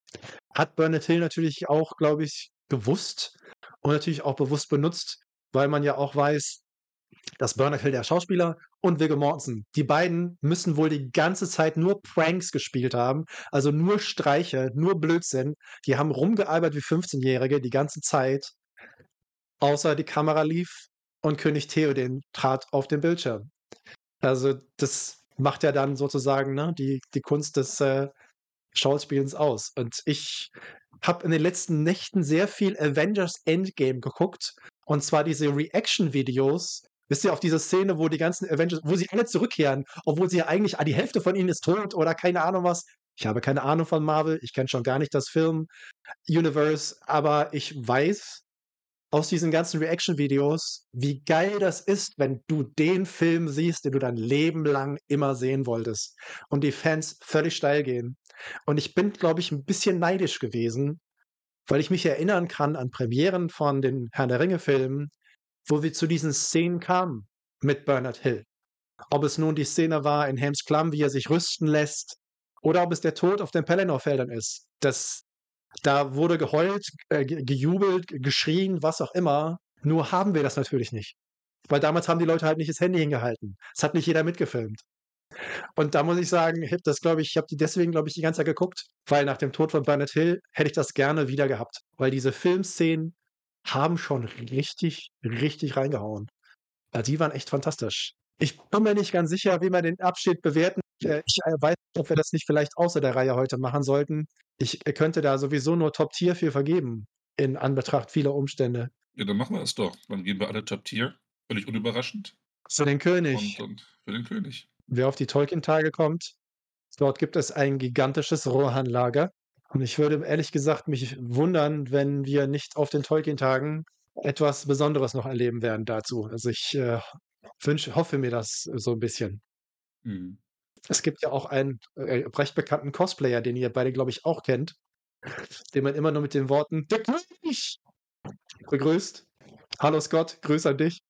hat Bernard Hill natürlich auch, glaube ich, gewusst und natürlich auch bewusst benutzt, weil man ja auch weiß, dass Bernard Hill, der Schauspieler, und Viggo Mortensen, die beiden müssen wohl die ganze Zeit nur Pranks gespielt haben, also nur Streiche, nur Blödsinn. Die haben rumgealbert wie Fünfzehnjährige die ganze Zeit außer die Kamera lief und König Theoden trat auf den Bildschirm. Also, das macht ja dann sozusagen, ne, die die Kunst des, äh, Schauspielens aus. Und ich habe in den letzten Nächten sehr viel Avengers Endgame geguckt, und zwar diese Reaction-Videos. Wisst ihr, auf diese Szene, wo die ganzen Avengers wo sie alle zurückkehren, obwohl sie ja eigentlich ah, die Hälfte von ihnen ist tot oder keine Ahnung was. Ich habe keine Ahnung von Marvel, ich kenne schon gar nicht das Film-Universe, aber ich weiß aus diesen ganzen Reaction-Videos, wie geil das ist, wenn du den Film siehst, den du dein Leben lang immer sehen wolltest und die Fans völlig steil gehen. Und ich bin, glaube ich, 'n bisschen neidisch gewesen, weil ich mich erinnern kann an Premieren von den Herr-der-Ringe-Filmen, wo wir zu diesen Szenen kamen mit Bernard Hill. Ob es nun die Szene war in Helms Klamm, wie er sich rüsten lässt, oder ob es der Tod auf den Pelennor-Feldern ist. Das da wurde geheult, äh, ge gejubelt, g geschrien, was auch immer. Nur haben wir das natürlich nicht, weil damals haben die Leute halt nicht das Handy hingehalten. Es hat nicht jeder mitgefilmt. Und da muss ich sagen, ich habe das, glaube ich ich habe die deswegen, glaube ich, die ganze Zeit geguckt, weil nach dem Tod von Bernard Hill hätte ich das gerne wieder gehabt, weil diese Filmszenen haben schon richtig, richtig reingehauen. Also, die waren echt fantastisch. Ich bin mir nicht ganz sicher, wie wir den Abschied bewerten. Äh, ich, äh, weiß nicht, ob wir das nicht vielleicht außer der Reihe heute machen sollten. Ich, äh, könnte da sowieso nur Top Tier für vergeben in Anbetracht vieler Umstände.
Ja, dann machen wir das doch. Dann geben wir alle Top Tier, völlig unüberraschend.
Für den
Und
König.
und für den König.
Wer auf die Tolkien-Tage kommt, dort gibt es ein gigantisches Rohan-Lager. Und ich würde ehrlich gesagt mich wundern, wenn wir nicht auf den Tolkien-Tagen etwas Besonderes noch erleben werden dazu. Also, ich, äh, wünsche hoffe mir das so 'n bisschen.
Mhm.
Es gibt ja auch einen, äh, recht bekannten Cosplayer, den ihr beide, glaube ich, auch kennt, den man immer nur mit den Worten „Der König!“ begrüßt. „Hallo Scott, Grüße an dich.“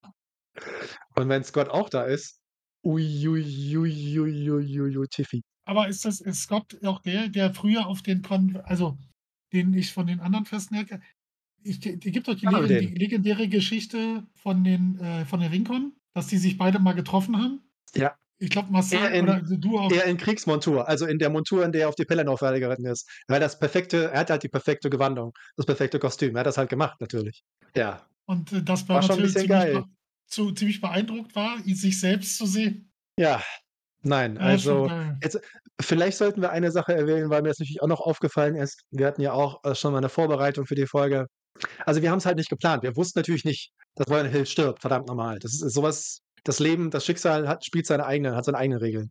Und wenn Scott auch da ist, ui, ui, ui, ui, ui, ui, ui, Tifi.
Aber ist das ist Scott auch der, der früher auf den Kon also, den ich von den anderen Festen her ke ich ge die gibt doch die
Ah,
legen die
den.
legendäre Geschichte von den äh, von der Ring-Con, dass die sich beide mal getroffen haben?
Ja.
Ich glaube,
Er
Marcel
in
oder d du auch.
er in Kriegsmontur, also in der Montur, in der er auf die Pelennor-Pferde geritten ist. Er hat das perfekte er hat halt die perfekte Gewandung, das perfekte Kostüm. Er hat das halt gemacht natürlich. Ja.
Und, äh, dass
War
Bernard
schon 'n
Hill
bisschen
ziemlich
geil.
be zu ziemlich beeindruckt war, i sich selbst zu sehen.
Ja. Nein,
Ja, ist schon
also,
geil.
jetzt vielleicht sollten wir eine Sache erwähnen, weil mir das natürlich auch noch aufgefallen ist. Wir hatten ja auch, äh, schon mal 'ne Vorbereitung für die Folge. Also, wir haben's halt nicht geplant. Wir wussten natürlich nicht, dass Bernard Hill stirbt, verdammt noch mal. Das ist so was das Leben, das Schicksal hat spielt seine eigenen hat seine eigenen Regeln.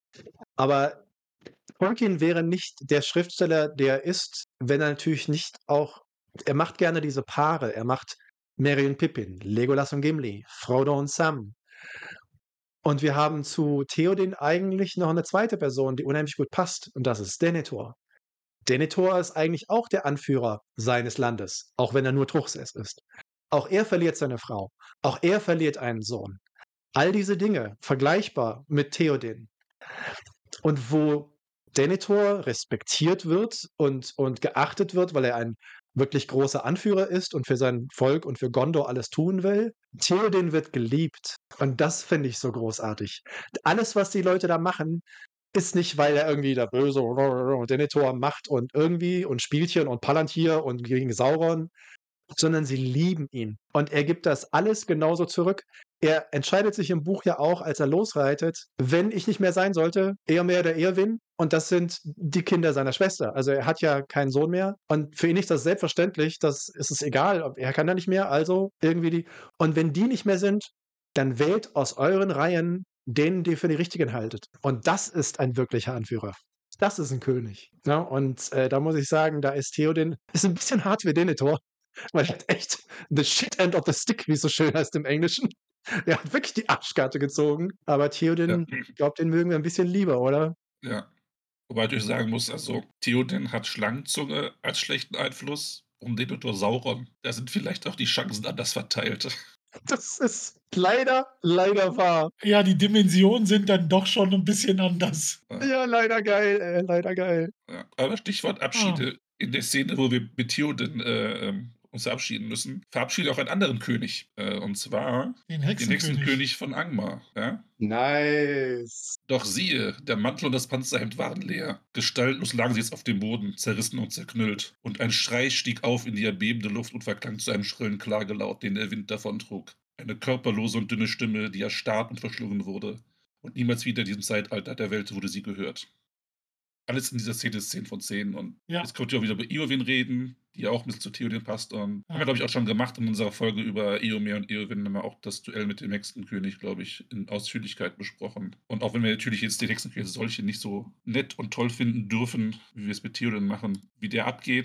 Aber Tolkien wäre nicht der Schriftsteller, der er ist, wenn er natürlich nicht auch er macht gerne diese Paare. Er macht Merry und Pippin, Legolas und Gimli, Frodo und Sam. Und wir haben zu Theoden eigentlich noch 'ne zweite Person, die unheimlich gut passt, und das ist Denethor. Denethor ist eigentlich auch der Anführer seines Landes, auch wenn er nur Truchsess ist. Auch er verliert seine Frau. Auch er verliert einen Sohn. All diese Dinge vergleichbar mit Theoden. Und wo Denethor respektiert wird und und geachtet wird, weil er ein wirklich großer Anführer ist und für sein Volk und für Gondor alles tun will. Theoden wird geliebt und das finde ich so großartig. Alles, was die Leute da machen, ist nicht, weil er irgendwie der böse Denethor macht und irgendwie und Spielchen und Palantir und gegen Sauron, sondern sie lieben ihn. Und er gibt das alles genauso zurück. Er entscheidet sich im Buch ja auch, als er losreitet: „Wenn ich nicht mehr sein sollte, Éomer oder Éowyn“, und das sind die Kinder seiner Schwester. Also, er hat ja keinen Sohn mehr und für ihn ist das selbstverständlich, das ist es egal, ob er kann ja nicht mehr, also irgendwie die und wenn die nicht mehr sind, dann wählt aus euren Reihen den, den ihr für die Richtigen haltet. Und das ist ein wirklicher Anführer. Das ist 'n König, ne? Und, äh, da muss ich sagen, da ist Theoden ist 'n bisschen hart für Denethor, weil er hat echt the shit end of the stick, wie's so schön heißt im Englischen. Er hat wirklich die Arschkarte gezogen, aber
Ja.
Theoden, ich glaube, den mögen wir 'n bisschen lieber, oder?
Ja. Wobei ich natürlich sagen muss, also, Theoden hat Schlangenzunge als schlechten Einfluss und Denethor Sauron. Da sind vielleicht auch die Chancen anders verteilt.
Das ist leider, leider wahr.
Ja, die Dimensionen sind dann doch schon 'n bisschen anders.
Ja.
Ja, leider geil, ey, leider geil.
Ja, aber Stichwort
Ah.
Abschiede. In der Szene, wo wir mit Theoden, äh, ähm, uns verabschieden müssen, verabschieden wir auch einen anderen König, äh, und zwar
Den
den
Hexenkönig.
Hexenkönig von Angmar, ja?
Nice.
Doch siehe, der Mantel und das Panzerhemd waren leer. Gestaltlos lagen sie jetzt auf dem Boden, zerrissen und zerknüllt. Und ein Schrei stieg auf in die erbebende Luft und verklang zu einem schrillen Klagelaut, den der Wind davontrug. Eine körperlose und dünne Stimme, die erstarb und verschlungen wurde. Und niemals wieder in diesem Zeitalter der Welt wurde sie gehört. Alles in dieser Szene ist zehn von zehn und
Ja.
jetzt könnt ihr auch wieder über Éowyn reden, die ja auch 'n bisschen zu Theoden passt und haben wir,
Ja.
glaube ich, auch schon gemacht in unserer Folge über Éomer und Éowyn haben wir auch das Duell mit dem Hexenkönig, glaube ich, in Ausführlichkeit besprochen. Und auch wenn wir natürlich jetzt den Hexenkönig als solchen nicht so nett und toll finden dürfen, wie wir es mit Theoden machen, wie der abgeht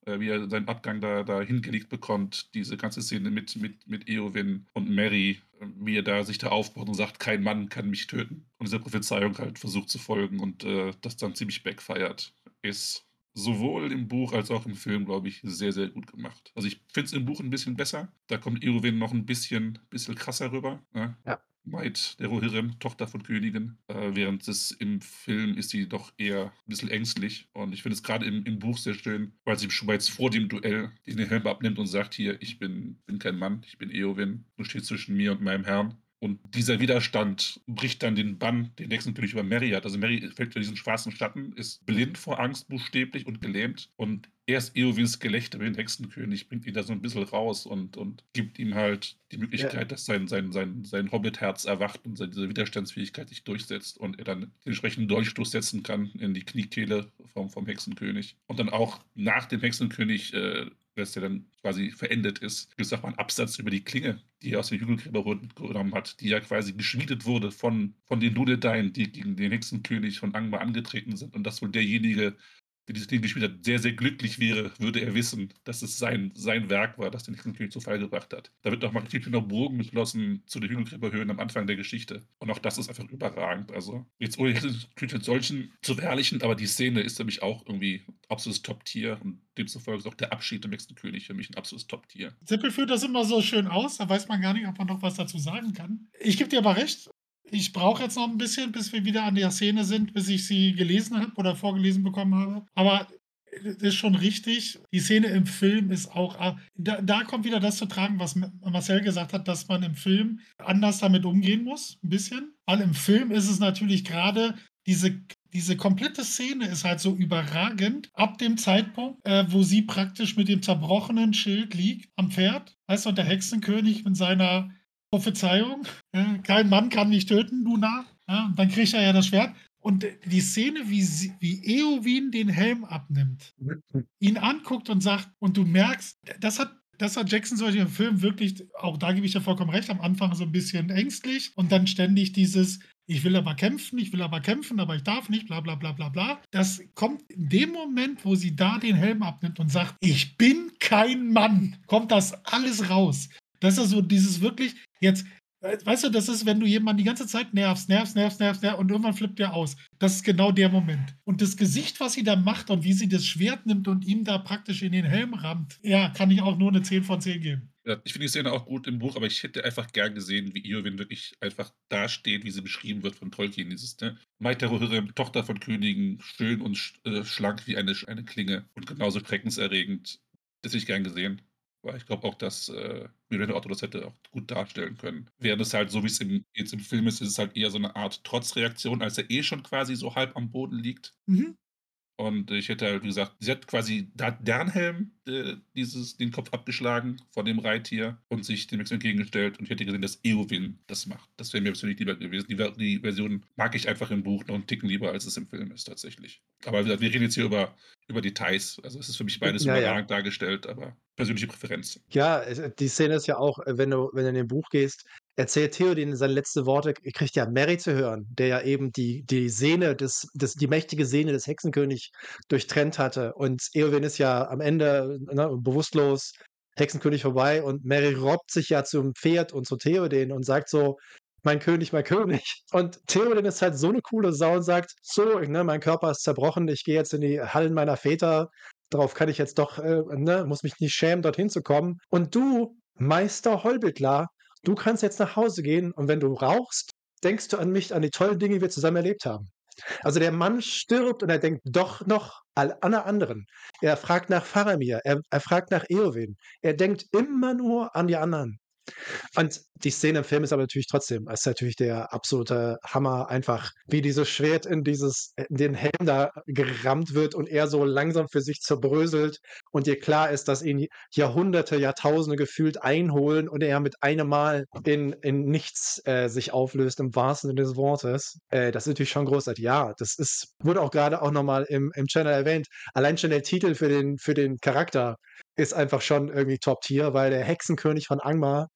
äh, wie er seinen Abgang da da hingelegt bekommt, diese ganze Szene mit mit mit Éowyn und Merry, äh, wie er da sich da aufbaut und sagt: „Kein Mann kann mich töten." Und dieser Prophezeiung halt versucht zu folgen und, äh, das dann ziemlich backfired, ist sowohl im Buch als auch im Film, glaube ich, sehr, sehr gut gemacht. Also, ich finde es im Buch ein bisschen besser. Da kommt Éowyn noch ein bisschen bisschen krasser rüber, ne?
Ja.
Maid der Rohirrim, Tochter von Königin, äh, während es im Film ist sie doch eher ein bisschen ängstlich. Und ich finde es gerade im im Buch sehr schön, weil sie schon bereits vor dem Duell den Helm abnimmt und sagt: „Hier, ich bin bin kein Mann, ich bin Éowyn. Du stehst zwischen mir und meinem Herrn." Und dieser Widerstand bricht dann den Bann, den Hexenkönig über Merry hat. Also, Merry fällt in diesen schwarzen Schatten, ist blind vor Angst buchstäblich und gelähmt. Und erst Eowyns Gelächter über den Hexenkönig bringt ihn da so ein bisschen raus und und gibt ihm halt die
Ja.
Möglichkeit, dass sein sein sein sein Hobbitherz erwacht und seine diese Widerstandsfähigkeit sich durchsetzt und er dann den entsprechenden Dolchstoß setzen kann in die Kniekehle vom vom Hexenkönig. Und dann auch nach dem Hexenkönig, äh, dass der dann quasi verendet ist, gibt es auch mal einen Absatz über die Klinge, die er aus den Hügelgräberrunden genommen hat, die ja quasi geschmiedet wurde von von den Dunedain, die gegen den Hexenkönig von Angmar angetreten sind und dass wohl derjenige, der dieses Ding gespielt hat, sehr, sehr glücklich wäre, würde er wissen, dass es sein sein Werk war, das den Hexenkönig zu Fall gebracht hat. Da wird noch mal richtig schöner Bogen geschlossen zu den Hügelgräberhöhen am Anfang der Geschichte. Und auch das ist einfach überragend. Also, jetzt ohne Hexenkönig als solchen zu verherrlichen, aber die Szene ist für mich auch irgendwie absolutes Top-Tier und demzufolge ist auch der Abschied dem Hexenkönig für mich ein absolutes Top-Tier.
Zippel führt das immer so schön aus, da weiß man gar nicht, ob man noch was dazu sagen kann. Ich gebe dir aber recht, ich brauche jetzt noch ein bisschen, bis wir wieder an der Szene sind, bis ich sie gelesen habe oder vorgelesen bekommen habe. Aber das ist schon richtig. Die Szene im Film ist auch, ah, da, da kommt wieder das zu tragen, was M- Marcel gesagt hat, dass man im Film anders damit umgehen muss, ein bisschen. Weil im Film ist es natürlich gerade diese, diese komplette Szene ist halt so überragend ab dem Zeitpunkt, äh, wo sie praktisch mit dem zerbrochenen Schild liegt am Pferd. Weißt du, und der Hexenkönig mit seiner Prophezeiung, äh, kein Mann kann mich töten, du Narr. Ja, und dann kriegt er ja das Schwert. Und die Szene, wie, sie, wie Eowyn den Helm abnimmt, ihn anguckt und sagt, und du merkst, das hat, das hat Jackson solche im Film wirklich, auch da gebe ich dir vollkommen recht, am Anfang so ein bisschen ängstlich und dann ständig dieses, ich will aber kämpfen, ich will aber kämpfen, aber ich darf nicht, bla bla bla bla bla. Das kommt in dem Moment, wo sie da den Helm abnimmt und sagt, ich bin kein Mann, kommt das alles raus. Das ist so dieses wirklich, jetzt, äh, weißt du, das ist, wenn du jemanden die ganze Zeit nervst, nervst, nervst, nervst, nervst und irgendwann flippt der aus. Das ist genau der Moment. Und das Gesicht, was sie da macht und wie sie das Schwert nimmt und ihm da praktisch in den Helm rammt, ja, kann ich auch nur eine zehn von zehn geben.
Ja, ich finde die Szene auch gut im Buch, aber ich hätte einfach gern gesehen, wie Eowyn wirklich einfach dasteht, wie sie beschrieben wird von Tolkien. Dieses, ne? Maid der Rohirrim, Tochter von Königen, schön und sch äh, schlank wie eine, eine Klinge und genauso schreckenserregend. Das hätte ich gern gesehen. Weil ich glaube auch, dass äh, Miranda Otto das hätte auch gut darstellen können. Während es halt so, wie es im, jetzt im Film ist, ist es halt eher so eine Art Trotzreaktion, als er eh schon quasi so halb am Boden liegt.
Mhm.
Und ich hätte halt, wie gesagt, sie hat quasi da deren Helm, äh, dieses, den Kopf abgeschlagen von dem Reittier und sich dem Wechsel entgegengestellt. Und ich hätte gesehen, dass Eowyn das macht. Das wäre mir persönlich lieber gewesen. Die, Ver- die Version mag ich einfach im Buch noch einen Ticken lieber, als es im Film ist, tatsächlich. Aber wie gesagt, wir reden jetzt hier über, über Details. Also es ist für mich beides
Ja, ja.
überragend dargestellt, aber persönliche Präferenz.
Ja, es die Szene ist ja auch, äh, wenn du wenn du in dem Buch gehst, erzählt Theoden seine letzte Worte kriegt ja Merry zu hören, der ja eben die die Sehne des des die mächtige Sehne des Hexenkönig durchtrennt hatte. Und Eowyn ist ja am Ende, ne, bewusstlos, Hexenkönig vorbei und Merry robbt sich ja zum Pferd und zu Theoden und sagt so: „Mein König, mein König." Und Theoden ist halt so 'ne coole Sau und sagt: „So, ne, mein Körper ist zerbrochen, ich gehe jetzt in die Hallen meiner Väter. Darauf kann ich jetzt doch, äh, ne, muss mich nicht schämen, dorthin zu kommen. Und du, Meister Hollbittler, du kannst jetzt nach Hause gehen und wenn du rauchst, denkst du an mich, an die tollen Dinge, die wir zusammen erlebt haben." Also, der Mann stirbt und er denkt doch noch an alle anderen. Er fragt nach Faramir, er er fragt nach Eowyn. Er denkt immer nur an die anderen. Und die Szene im Film ist aber natürlich trotzdem ist natürlich der absolute Hammer, einfach wie dieses Schwert in dieses in den Helm da gerammt wird und er so langsam für sich zerbröselt und dir klar ist, dass ihn Jahrhunderte, Jahrtausende gefühlt einholen und er mit einem Mal in in nichts, äh, sich auflöst im wahrsten Sinne des Wortes. Äh, das ist natürlich schon großartig. Ja, das ist wurde auch grade auch noch mal im im Channel erwähnt. Allein schon der Titel für den für den Charakter ist einfach schon irgendwie Top Tier, weil der Hexenkönig von Angmar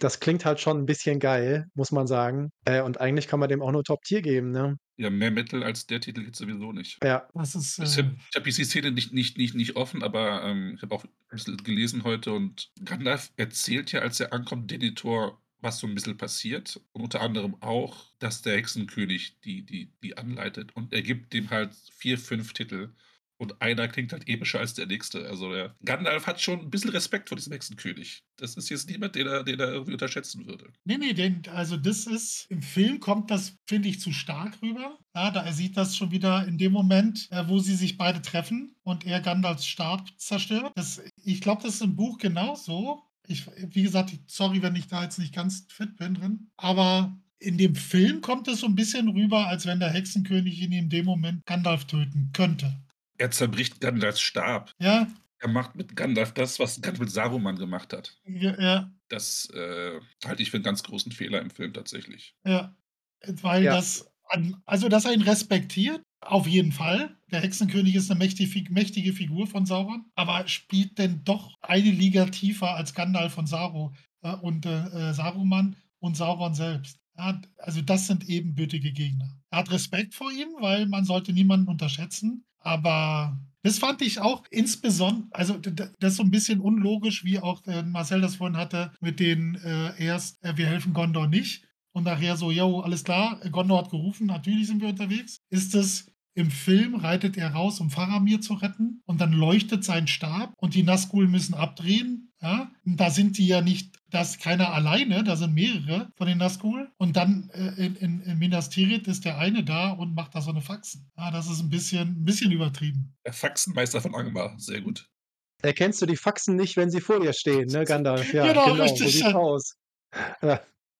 das klingt halt schon 'n bisschen geil, muss man sagen. Äh, und eigentlich kann man dem auch nur Top-Tier geben, ne?
Ja, mehr Metal als der Titel gibt's sowieso nicht.
Ja.
Das ist,
Ich
äh
habe ich habe diese Szene nicht nicht nicht nicht offen, aber, ähm, ich habe auch 'n bisschen gelesen heute und Gandalf erzählt ja, als er ankommt, Denethor, was so 'n bisschen passiert und unter anderem auch, dass der Hexenkönig die die die anleitet und er gibt dem halt vier, fünf Titel und einer klingt halt epischer als der nächste. Also, der Gandalf hat schon 'n bisschen Respekt vor diesem Hexenkönig. Das ist jetzt niemand, den er den er irgendwie unterschätzen würde.
Ne, ne, den also, das ist im Film kommt das, finde ich, zu stark rüber. Ja, da er sieht das schon wieder in dem Moment, äh, wo sie sich beide treffen und er Gandalfs Stab zerstört. Das ich glaube, das ist im Buch genauso. Ich wie gesagt, sorry, wenn ich da jetzt nicht ganz fit bin drin, aber in dem Film kommt es so 'n bisschen rüber, als wenn der Hexenkönig ihn in dem Moment Gandalf töten könnte.
Er zerbricht Gandalfs Stab.
Ja.
Er macht mit Gandalf das, was Gandalf mit Saruman gemacht hat.
Ja, ja.
Das, äh, halte ich für 'n ganz großen Fehler im Film tatsächlich.
Ja, äh, weil
Ja.
das an also, dass er ihn respektiert, auf jeden Fall. Der Hexenkönig ist 'ne mächti Fi mächtige Figur von Sauron, aber spielt denn doch eine Liga tiefer als Gandalf und Saro äh, und, äh, äh, Saruman und Sauron selbst. Ja, also, das sind ebenbürtige Gegner. Er hat Respekt vor ihm, weil man sollte niemanden unterschätzen, aber das fand ich auch insbeson also, d d das ist so 'n bisschen unlogisch, wie auch, äh, Marcel das vorhin hatte mit den, äh, erst, äh: „Wir helfen Gondor nicht“ und nachher so: „Jo, alles klar, Gondor hat gerufen, natürlich sind wir unterwegs.“ Ist es im Film reitet er raus, um Faramir zu retten und dann leuchtet sein Stab und die Nazgul müssen abdrehen, ja? Und da sind die ja nicht da ist keiner alleine, da sind mehrere von den Nazgul und dann, äh, in in in Minas Tirith ist der eine da und macht da so 'ne Faxen. Ja, das ist 'n bisschen 'n bisschen übertrieben.
Der Faxenmeister von Angmar, sehr gut.
Erkennst du die Faxen nicht, wenn sie vor dir stehen, ne, Gandalf? Ja,
Genau,
genau, so
richtig,
sieht's
ja.
aus. Ja.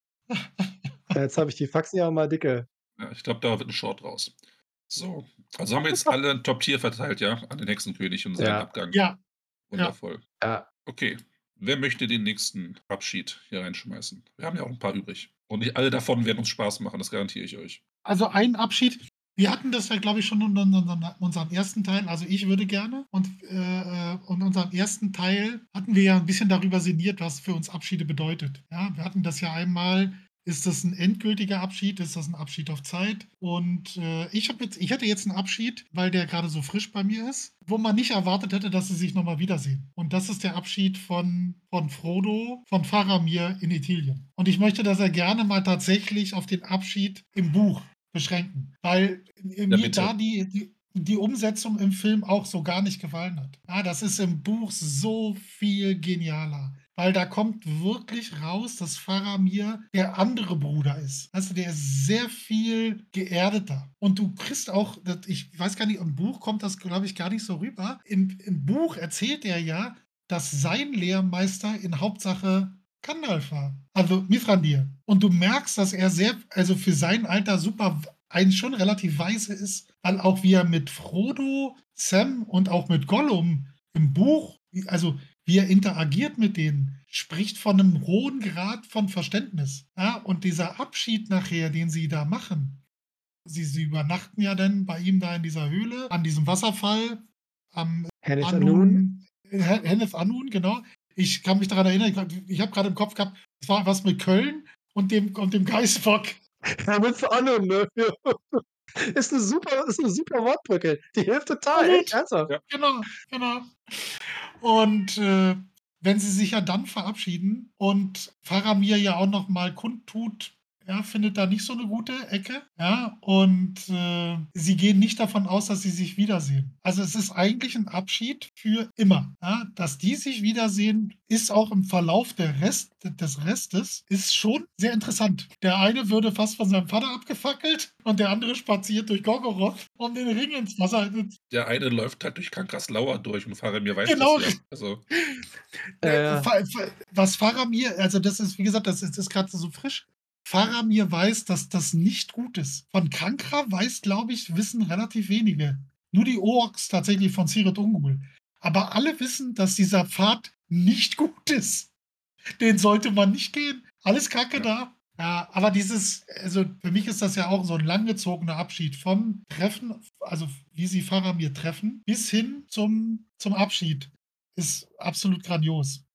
Ja, jetzt habe ich die Faxen ja mal dicke.
Ja, ich glaube, da wird 'n Short draus. So, also, haben wir jetzt alle 'n Top-Tier verteilt, ja, an den Hexenkönig und seinen
Ja.
Abgang.
Ja, ja.
Wundervoll.
Ja.
Okay, wer möchte den nächsten Abschied hier reinschmeißen? Wir haben ja auch 'n paar übrig und nicht alle davon werden uns Spaß machen, das garantiere ich euch.
Also, ein Abschied wir hatten das ja, glaube ich, schon in un unserem unserem ersten Teil. Also, ich würde gerne und, äh, äh, in unserem ersten Teil hatten wir ja 'n bisschen darüber sinniert, was für uns Abschiede bedeutet. Ja, wir hatten das ja einmal: Ist das 'n endgültiger Abschied? Ist das 'n Abschied auf Zeit? Und, äh, ich habe jetzt ich hätte jetzt 'n Abschied, weil der grade so frisch bei mir ist, wo man nicht erwartet hätte, dass sie sich noch mal wiedersehen. Und das ist der Abschied von von Frodo von Faramir in Ithilien. Und ich möchte das ja gerne mal tatsächlich auf den Abschied im Buch beschränken, weil, äh,
Ja,
mir da
bitte.
die die die Umsetzung im Film auch so gar nicht gefallen hat. Ja, das ist im Buch so viel genialer, weil da kommt wirklich raus, dass Faramir der andere Bruder ist. Weißt du, der ist sehr viel geerdeter. Und du kriegst auch das ich weiß gar nicht, im Buch kommt das, glaube ich, gar nicht so rüber. Im im Buch erzählt er ja, dass sein Lehrmeister in Hauptsache Gandalf war, also, Mithrandir. Und du merkst, dass er sehr also, für sein Alter super w eigentlich schon relativ weise ist, weil auch wie er mit Frodo, Sam und auch mit Gollum im Buch wie also, wie er interagiert mit denen, spricht von 'nem hohen Grad von Verständnis. Ja, und dieser Abschied nachher, den sie da machen sie sie übernachten ja dann bei ihm da in dieser Höhle an diesem Wasserfall am
Hennes Anun?
Anun He Hennes Anun, genau. Ich kann mich daran erinnern, ich habe ich habe grade im Kopf gehabt, es war was mit Köln und dem und dem Geißbock.
Hennes Anun, ne? Ja. Ist 'ne super ist 'ne super Wortbrücke. Die hilft total, echt,
Absolut.
ernsthaft.
Ja.
Genau, genau. Und, äh, wenn sie sich ja dann verabschieden und Faramir ja auch noch mal kundtut, er findet da nicht so 'ne gute Ecke, ja, und, äh, sie gehen nicht davon aus, dass sie sich wiedersehen. Also, es ist eigentlich 'n Abschied für immer, ja? Dass die sich wiedersehen, ist auch im Verlauf der Rest d des Restes ist schon sehr interessant. Der eine würde fast von seinem Vater abgefackelt und der andere spaziert durch Gorgoroth, um den Ring ins Wasser
Der eine läuft halt durch Kankras-Lauer durch und Faramir weiß das
Genau.
ja. Also
Ja,
Äh,
ja.
Fa Fa was Faramir also, das ist wie gesagt, das ist ist grad so frisch. Faramir weiß, dass das nicht gut ist. Von Kankra weiß, glaube ich wissen relativ wenige. Nur die Orks tatsächlich von Cirith Ungol. Aber alle wissen, dass dieser Pfad nicht gut ist. Den sollte man nicht gehen. Alles Kacke
Ja.
da. Ja, aber dieses also, für mich ist das ja auch so 'n langgezogener Abschied vom Treffen, also, wie sie Faramir treffen, bis hin zum zum Abschied ist absolut grandios.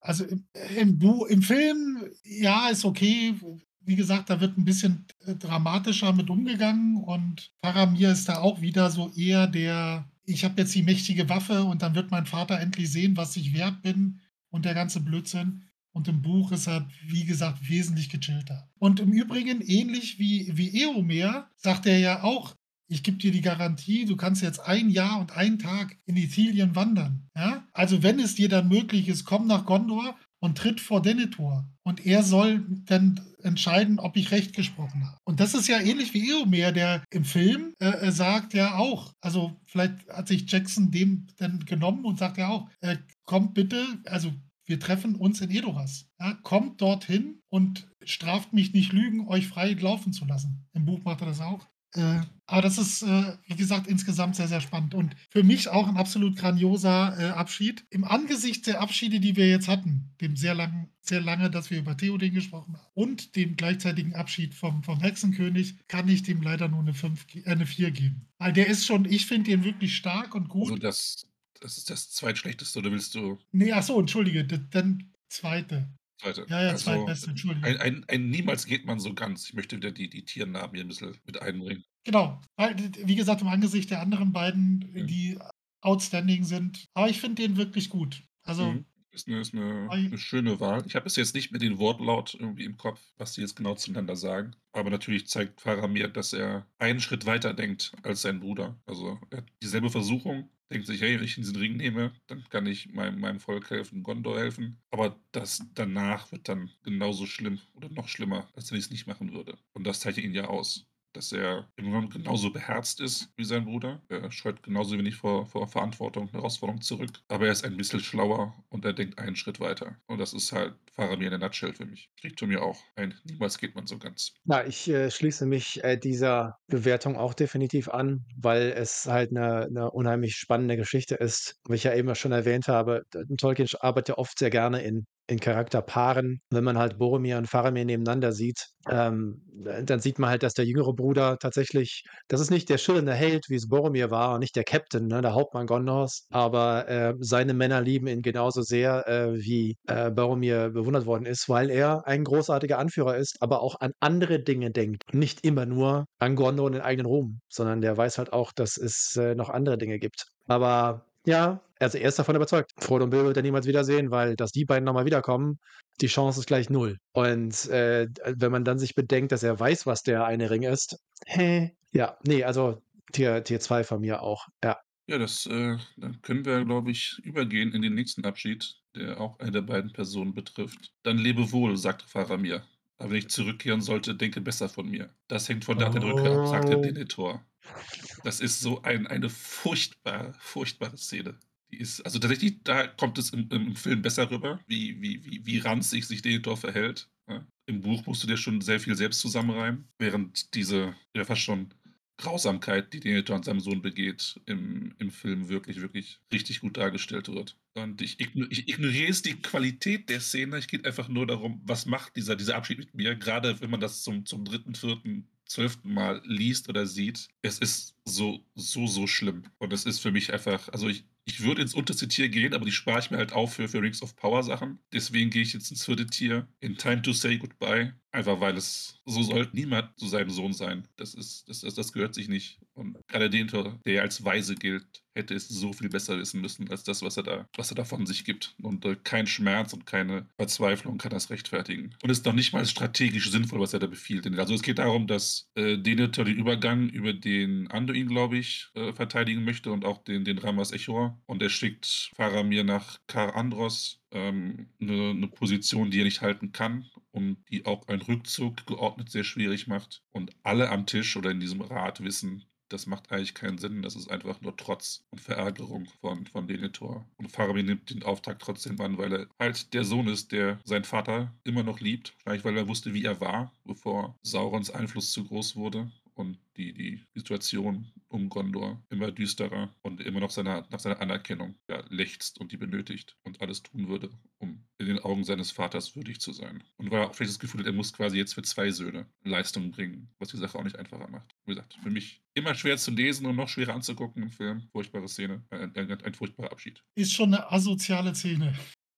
Also, im im Bu im Film, ja, ist okay. Wie gesagt, da wird 'n bisschen, äh, dramatischer mit umgegangen und Faramir ist da auch wieder so eher der: „Ich habe jetzt die mächtige Waffe und dann wird mein Vater endlich sehen, was ich wert bin“ und der ganze Blödsinn. Und im Buch ist er, wie gesagt, wesentlich gechillter. Und im Übrigen ähnlich wie wie Eomer sagt er ja auch: „Ich gebe dir die Garantie, du kannst jetzt ein Jahr und einen Tag in Ithilien wandern, ja? Also, wenn es dir dann möglich ist, komm nach Gondor und tritt vor Denethor und er soll dann entscheiden, ob ich recht gesprochen habe.“ Und das ist ja ähnlich wie Eomer, der im Film, äh, äh, sagt ja auch also, vielleicht hat sich Jackson dem dann genommen und sagt ja auch: „Äh, kommt bitte also, wir treffen uns in Edoras, ja? Kommt dorthin und straft mich nicht Lügen, euch frei laufen zu lassen.“ Im Buch macht er das auch. Äh, aber das ist, äh, wie gesagt, insgesamt sehr, sehr spannend und für mich auch 'n absolut grandioser, äh, Abschied. Im Angesicht der Abschiede, die wir jetzt hatten, dem sehr langen sehr lange, dass wir über Theoden gesprochen haben und dem gleichzeitigen Abschied vom vom Hexenkönig, kann ich dem leider nur 'ne fünf ge äh, 'ne vier geben. Weil der ist schon ich finde den wirklich stark und
Also,
gut.
das das ist das Zweitschlechteste oder willst du
Ne, ach so, entschuldige, d dann zweite.
zweite.
Ja, ja,
Also,
zweitbeste, entschuldige.
ein ein ein niemals geht man so ganz. Ich möchte wieder die die Tiernamen hier 'n bisschen mit einbringen.
Genau, weil d d wie gesagt, im Angesicht der anderen beiden,
Ja.
die outstanding sind aber ich finde den wirklich gut. Also
Mhm. Ist 'ne ist 'ne
Ei
'ne schöne Wahl. Ich habe es jetzt nicht mehr den Wortlaut irgendwie im Kopf, was die jetzt genau zueinander sagen. Aber natürlich zeigt Faramir, dass er einen Schritt weiter denkt als sein Bruder. Also, er hat dieselbe Versuchung, denkt sich: „Hey, wenn ich diesen Ring nehme, dann kann ich meinem meinem Volk helfen, Gondor helfen.“ Aber das danach wird dann genauso schlimm oder noch schlimmer, als wenn ich's nicht machen würde. Und das zeichnet ihn ja aus, dass er im Grunde genauso beherzt ist wie sein Bruder. Er scheut genauso wenig vor vor Verantwortung, Herausforderung zurück, aber er ist ein bisschen schlauer und er denkt einen Schritt weiter. Und das ist halt Faramir in a nutshell für mich. Kriegt von mir auch ein niemals geht man so ganz.
Ja, ich, äh, schließe mich, äh, dieser Bewertung auch definitiv an, weil es halt 'ne 'ne unheimlich spannende Geschichte ist. Wie ich ja eben auch schon erwähnt habe, d Tolkien sch arbeitet ja oft sehr gerne in in Charakterpaaren. Wenn man halt Boromir und Faramir nebeneinander sieht, ähm, äh, dann sieht man halt, dass der jüngere Bruder tatsächlich das ist nicht der schillernde Held, wie's Boromir war und nicht der Captain, ne, der Hauptmann Gondors, aber, äh, seine Männer lieben ihn genauso sehr, äh, wie, äh, Boromir bewundert worden ist, weil er ein großartiger Anführer ist, aber auch an andere Dinge denkt. Nicht immer nur an Gondor und den eigenen Ruhm, sondern der weiß halt auch, dass es, äh, noch andere Dinge gibt. Aber ja, also, er ist davon überzeugt. Frodo und Bilbo wird er niemals wiedersehen, weil dass die beiden noch mal wiederkommen, die Chance ist gleich null. Und, äh, d wenn man dann sich bedenkt, dass er weiß, was der eine Ring ist, hä? Ja, ne, also, Tier Tier zwei von mir auch, ja.
Ja, das, äh dann können wir, glaube ich, übergehen in den nächsten Abschied, der auch eine der beiden Personen betrifft. „Dann lebe wohl“, sagte Faramir. „Aber wenn ich zurückkehren sollte, denke besser von mir. Das hängt von der Art der Rückkehr ab“, sagte
Oh.
Denethor. Das ist so ein eine furchtbare, furchtbare Szene. Die ist also, tatsächlich, da kommt es im im Film besser rüber, wie wie wie wie ranzig sich Denethor verhält, ne? Im Buch musst du dir schon sehr viel selbst zusammenreimen, während diese, ja, fast schon Grausamkeit, die Denethor an seinem Sohn begeht, im im Film wirklich, wirklich richtig gut dargestellt wird. Und ich igno ich ignoriere jetzt die Qualität der Szene. Es geht einfach nur darum, was macht dieser dieser Abschied mit mir, grade wenn man das zum zum dritten, vierten, zwölften Mal liest oder sieht. Es ist so, so, so schlimm. Und es ist für mich einfach also, ich ich würde ins unterste Tier gehen, aber die spare ich mir halt auf für für Rings of Power Sachen. Deswegen gehe ich jetzt ins vierte Tier, in Time to Say Goodbye, einfach weil es so sollte niemand zu seinem Sohn sein. Das ist das das das gehört sich nicht. Und grade Denethor, der ja als weise gilt, hätte es so viel besser wissen müssen als das, was er da was er da von sich gibt. Und, äh, kein Schmerz und keine Verzweiflung kann das rechtfertigen. Und ist noch nicht mal strategisch sinnvoll, was er da befiehlt. Denn also, es geht darum, dass, äh, Denethor den Übergang über den Anduin, glaube ich, äh, verteidigen möchte und auch den den Ramas Echor. Und er schickt Faramir nach Kar-Andros, ähm, 'ne 'ne Position, die er nicht halten kann und die auch einen Rückzug geordnet sehr schwierig macht. Und alle am Tisch oder in diesem Rat wissen, das macht eigentlich keinen Sinn. Das ist einfach nur Trotz und Verärgerung von von Denethor. Und Faramir nimmt den Auftrag trotzdem an, weil er halt der Sohn ist, der seinen Vater immer noch liebt. Wahrscheinlich, weil er wusste, wie er war, bevor Saurons Einfluss zu groß wurde und die die Situation um Gondor immer düsterer und immer noch seiner nach seiner Anerkennung, ja, lechzt und die benötigt und alles tun würde, um in den Augen seines Vaters würdig zu sein. Und weil er auch vielleicht das Gefühl hat, er muss quasi jetzt für zwei Söhne Leistung bringen, was die Sache auch nicht einfacher macht. Wie gesagt, für mich immer schwer zu lesen und noch schwerer anzugucken im Film. Furchtbare Szene, äh, ein ein ein furchtbarer Abschied.
Ist schon 'ne asoziale Szene.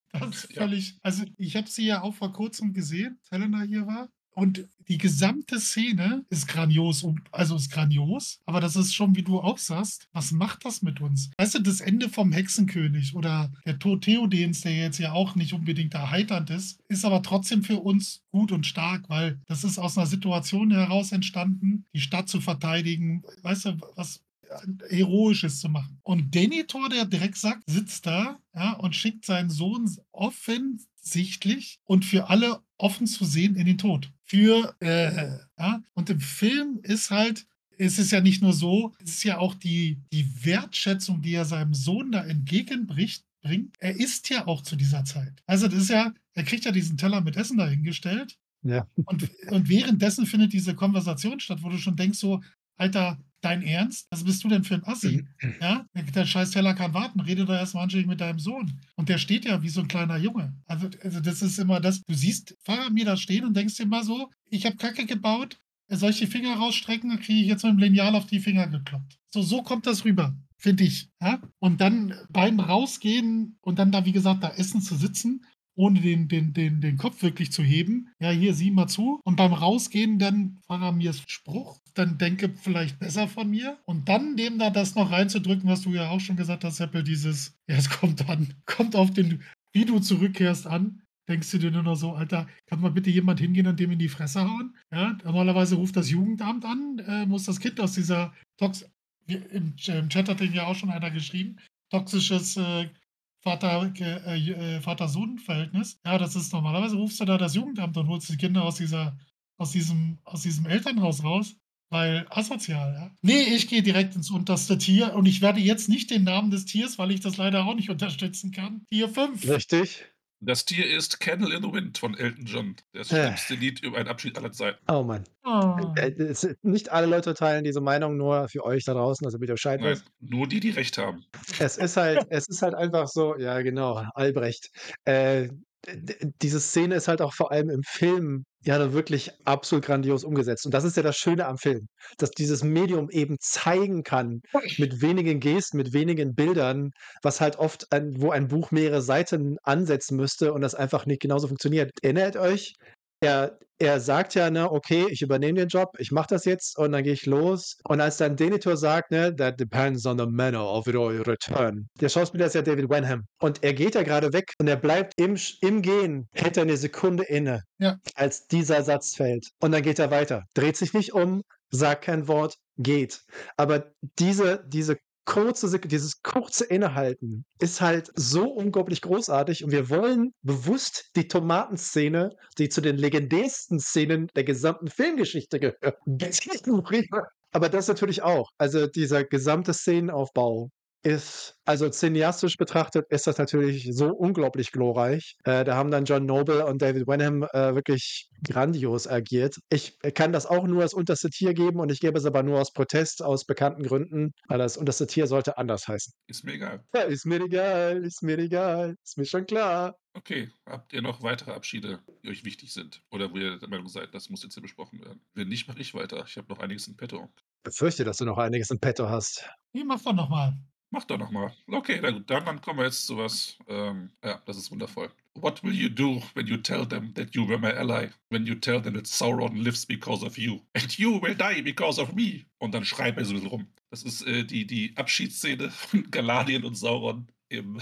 Das ist
Ja.
völlig also, ich habe sie ja auch vor Kurzem gesehen, als Helena hier war. Und die gesamte Szene ist grandios und also, ist grandios, aber das ist schon, wie du auch sagst, was macht das mit uns? Weißt du, das Ende vom Hexenkönig oder der Tod Theodens, der jetzt ja auch nicht unbedingt erheiternd ist, ist aber trotzdem für uns gut und stark, weil das ist aus einer Situation heraus entstanden, die Stadt zu verteidigen, weißt du, was Heroisches zu machen. Und Denethor, der direkt sagt, sitzt da, ja, und schickt seinen Sohn offensichtlich und für alle offen zu sehen in den Tod. Für, äh, ja, und im Film ist halt, es ist ja nicht nur so, es ist ja auch die, die Wertschätzung, die er seinem Sohn da entgegenbricht, bringt. Er isst ja auch zu dieser Zeit. Also das ist ja, er kriegt ja diesen Teller mit Essen dahingestellt
Ja.
und, und währenddessen findet diese Konversation statt, wo du schon denkst so, Alter, dein Ernst? Was bist du denn für ein Assi? Ja, der scheiß Teller kann warten. Rede doch erst mal anständig mit deinem Sohn. Und der steht ja wie so ein kleiner Junge. Also, also das ist immer das, du siehst Faramir da stehen und denkst dir mal so, ich habe Kacke gebaut, soll ich die Finger rausstrecken, dann kriege ich jetzt mit dem Lineal auf die Finger gekloppt. So, so kommt das rüber, finde ich. Ja? Und dann beim Rausgehen und dann da, wie gesagt, da essen zu sitzen, ohne den, den, den, den Kopf wirklich zu heben. Ja, hier, sieh mal zu. Und beim Rausgehen dann Faramirs Spruch, dann denke vielleicht besser von mir. Und dann dem da das noch reinzudrücken, was du ja auch schon gesagt hast, Seppel, dieses, ja, es kommt an, kommt auf den, wie du zurückkehrst an. Denkst du dir nur noch so, Alter, kann mal bitte jemand hingehen und dem in die Fresse hauen? Ja, normalerweise ruft das Jugendamt an, äh, muss das Kind aus dieser Tox... Im, Im Chat hat den ja auch schon einer geschrieben, toxisches äh, Vater, äh, äh, Vater-Sohn-Verhältnis. Ja, das ist normalerweise rufst du da das Jugendamt und holst die Kinder aus dieser, aus diesem, aus diesem Elternhaus raus, weil asozial, ja. Nee, ich gehe direkt ins unterste Tier und ich werde jetzt nicht den Namen des Tiers, weil ich das leider auch nicht unterstützen kann. Tier fünf.
Richtig.
Das Tier ist Candle in the Wind von Elton John. Das
Äh.
schlimmste Lied über einen Abschied aller Zeiten.
Oh Mann.
Oh.
Äh, es nicht alle Leute teilen diese Meinung, nur für euch da draußen, also damit ihr Bescheid
Nein,
wisst.
nur die, die recht haben.
Es ist halt es ist halt einfach so ja genau, Albrecht. Äh, d d diese Szene ist halt auch vor allem im Film ja dann wirklich absolut grandios umgesetzt. Und das ist ja das Schöne am Film, dass dieses Medium eben zeigen kann, mit wenigen Gesten, mit wenigen Bildern, was halt oft ein wo ein Buch mehrere Seiten ansetzen müsste und das einfach nicht genauso funktioniert. Erinnert euch, er er sagt ja, ne: „Okay, ich übernehme den Job, ich mache das jetzt und dann gehe ich los.“ Und als dann Denethor sagt, ne: „That depends on the manner of your return.“ Der Schauspieler ist ja David Wenham und er geht ja grade weg und er bleibt im Sch im Gehen hält er 'ne Sekunde inne,
Ja.
als dieser Satz fällt. Und dann geht er weiter, dreht sich nicht um, sagt kein Wort, geht. Aber diese diese kurze Sek dieses kurze Innehalten ist halt so unglaublich großartig und wir wollen bewusst die Tomatenszene, die zu den legendärsten Szenen der gesamten Filmgeschichte gehört, ignorieren. Aber das natürlich auch. Also, dieser gesamte Szenenaufbau ist also cineastisch betrachtet ist das natürlich so unglaublich glorreich. Äh, da haben dann John Noble und David Wenham, äh, wirklich grandios agiert. Ich kann das auch nur als unterste Tier geben und ich gebe es aber nur aus Protest, aus bekannten Gründen, weil das unterste Tier sollte anders heißen.
Ist mir egal.
Ja, ist mir egal, ist mir egal, ist mir schon klar.
Okay, habt ihr noch weitere Abschiede, die euch wichtig sind? Oder wo ihr der Meinung seid, das muss jetzt hier besprochen werden? Wenn nicht, mache ich weiter. Ich habe noch einiges in petto.
Befürchte, dass du noch einiges in petto hast.
Nee, mach doch noch mal.
Mach doch noch mal. Okay, na gut, dann dann kommen wir jetzt zu was, ähm ja, das ist wundervoll. What will you do when you tell them that you were my ally? When you tell them that Sauron lives because of you? And you will die because of me? Und dann schreit er so 'n bisschen rum. Das ist, äh, die die Abschiedsszene von Galadriel und Sauron im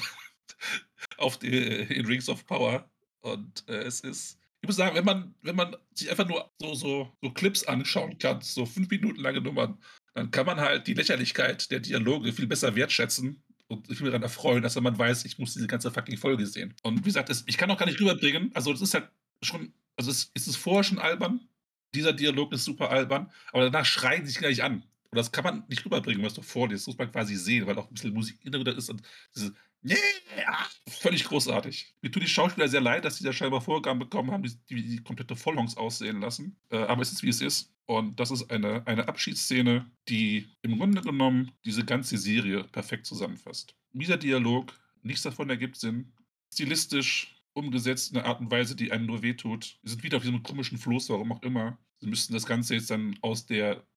auf de in Rings of Power. Und, äh, es ist ich muss sagen, wenn man wenn man sich einfach nur so so so Clips anschauen kann, so fünf Minuten lange Nummern, dann kann man halt die Lächerlichkeit der Dialoge viel besser wertschätzen und sich viel daran erfreuen, als wenn man weiß, ich muss diese ganze fucking Folge sehen. Und wie gesagt, es ich kann auch gar nicht rüberbringen also, es ist halt schon also, es es ist vorher schon albern. Dieser Dialog ist super albern, aber danach schreien sie sich gleich an. Und das kann man nicht rüberbringen, was du vorliest. Das muss man quasi sehen, weil auch 'n bisschen Musik im Hintergrund ist und dieses „Yeah!“ völlig großartig. Mir tun die Schauspieler sehr leid, dass die da scheinbar Vorgaben bekommen haben, die die die komplette Vollongs aussehen lassen. Äh, aber es ist, wie es ist. Und das ist eine eine Abschiedsszene, die im Grunde genommen diese ganze Serie perfekt zusammenfasst. Dieser Dialog, nichts davon ergibt Sinn. Stilistisch umgesetzt in 'ner Art und Weise, die einem nur wehtut. Wir sind wieder auf diesem komischen Floß, warum auch immer. Sie müssten das Ganze jetzt dann aus der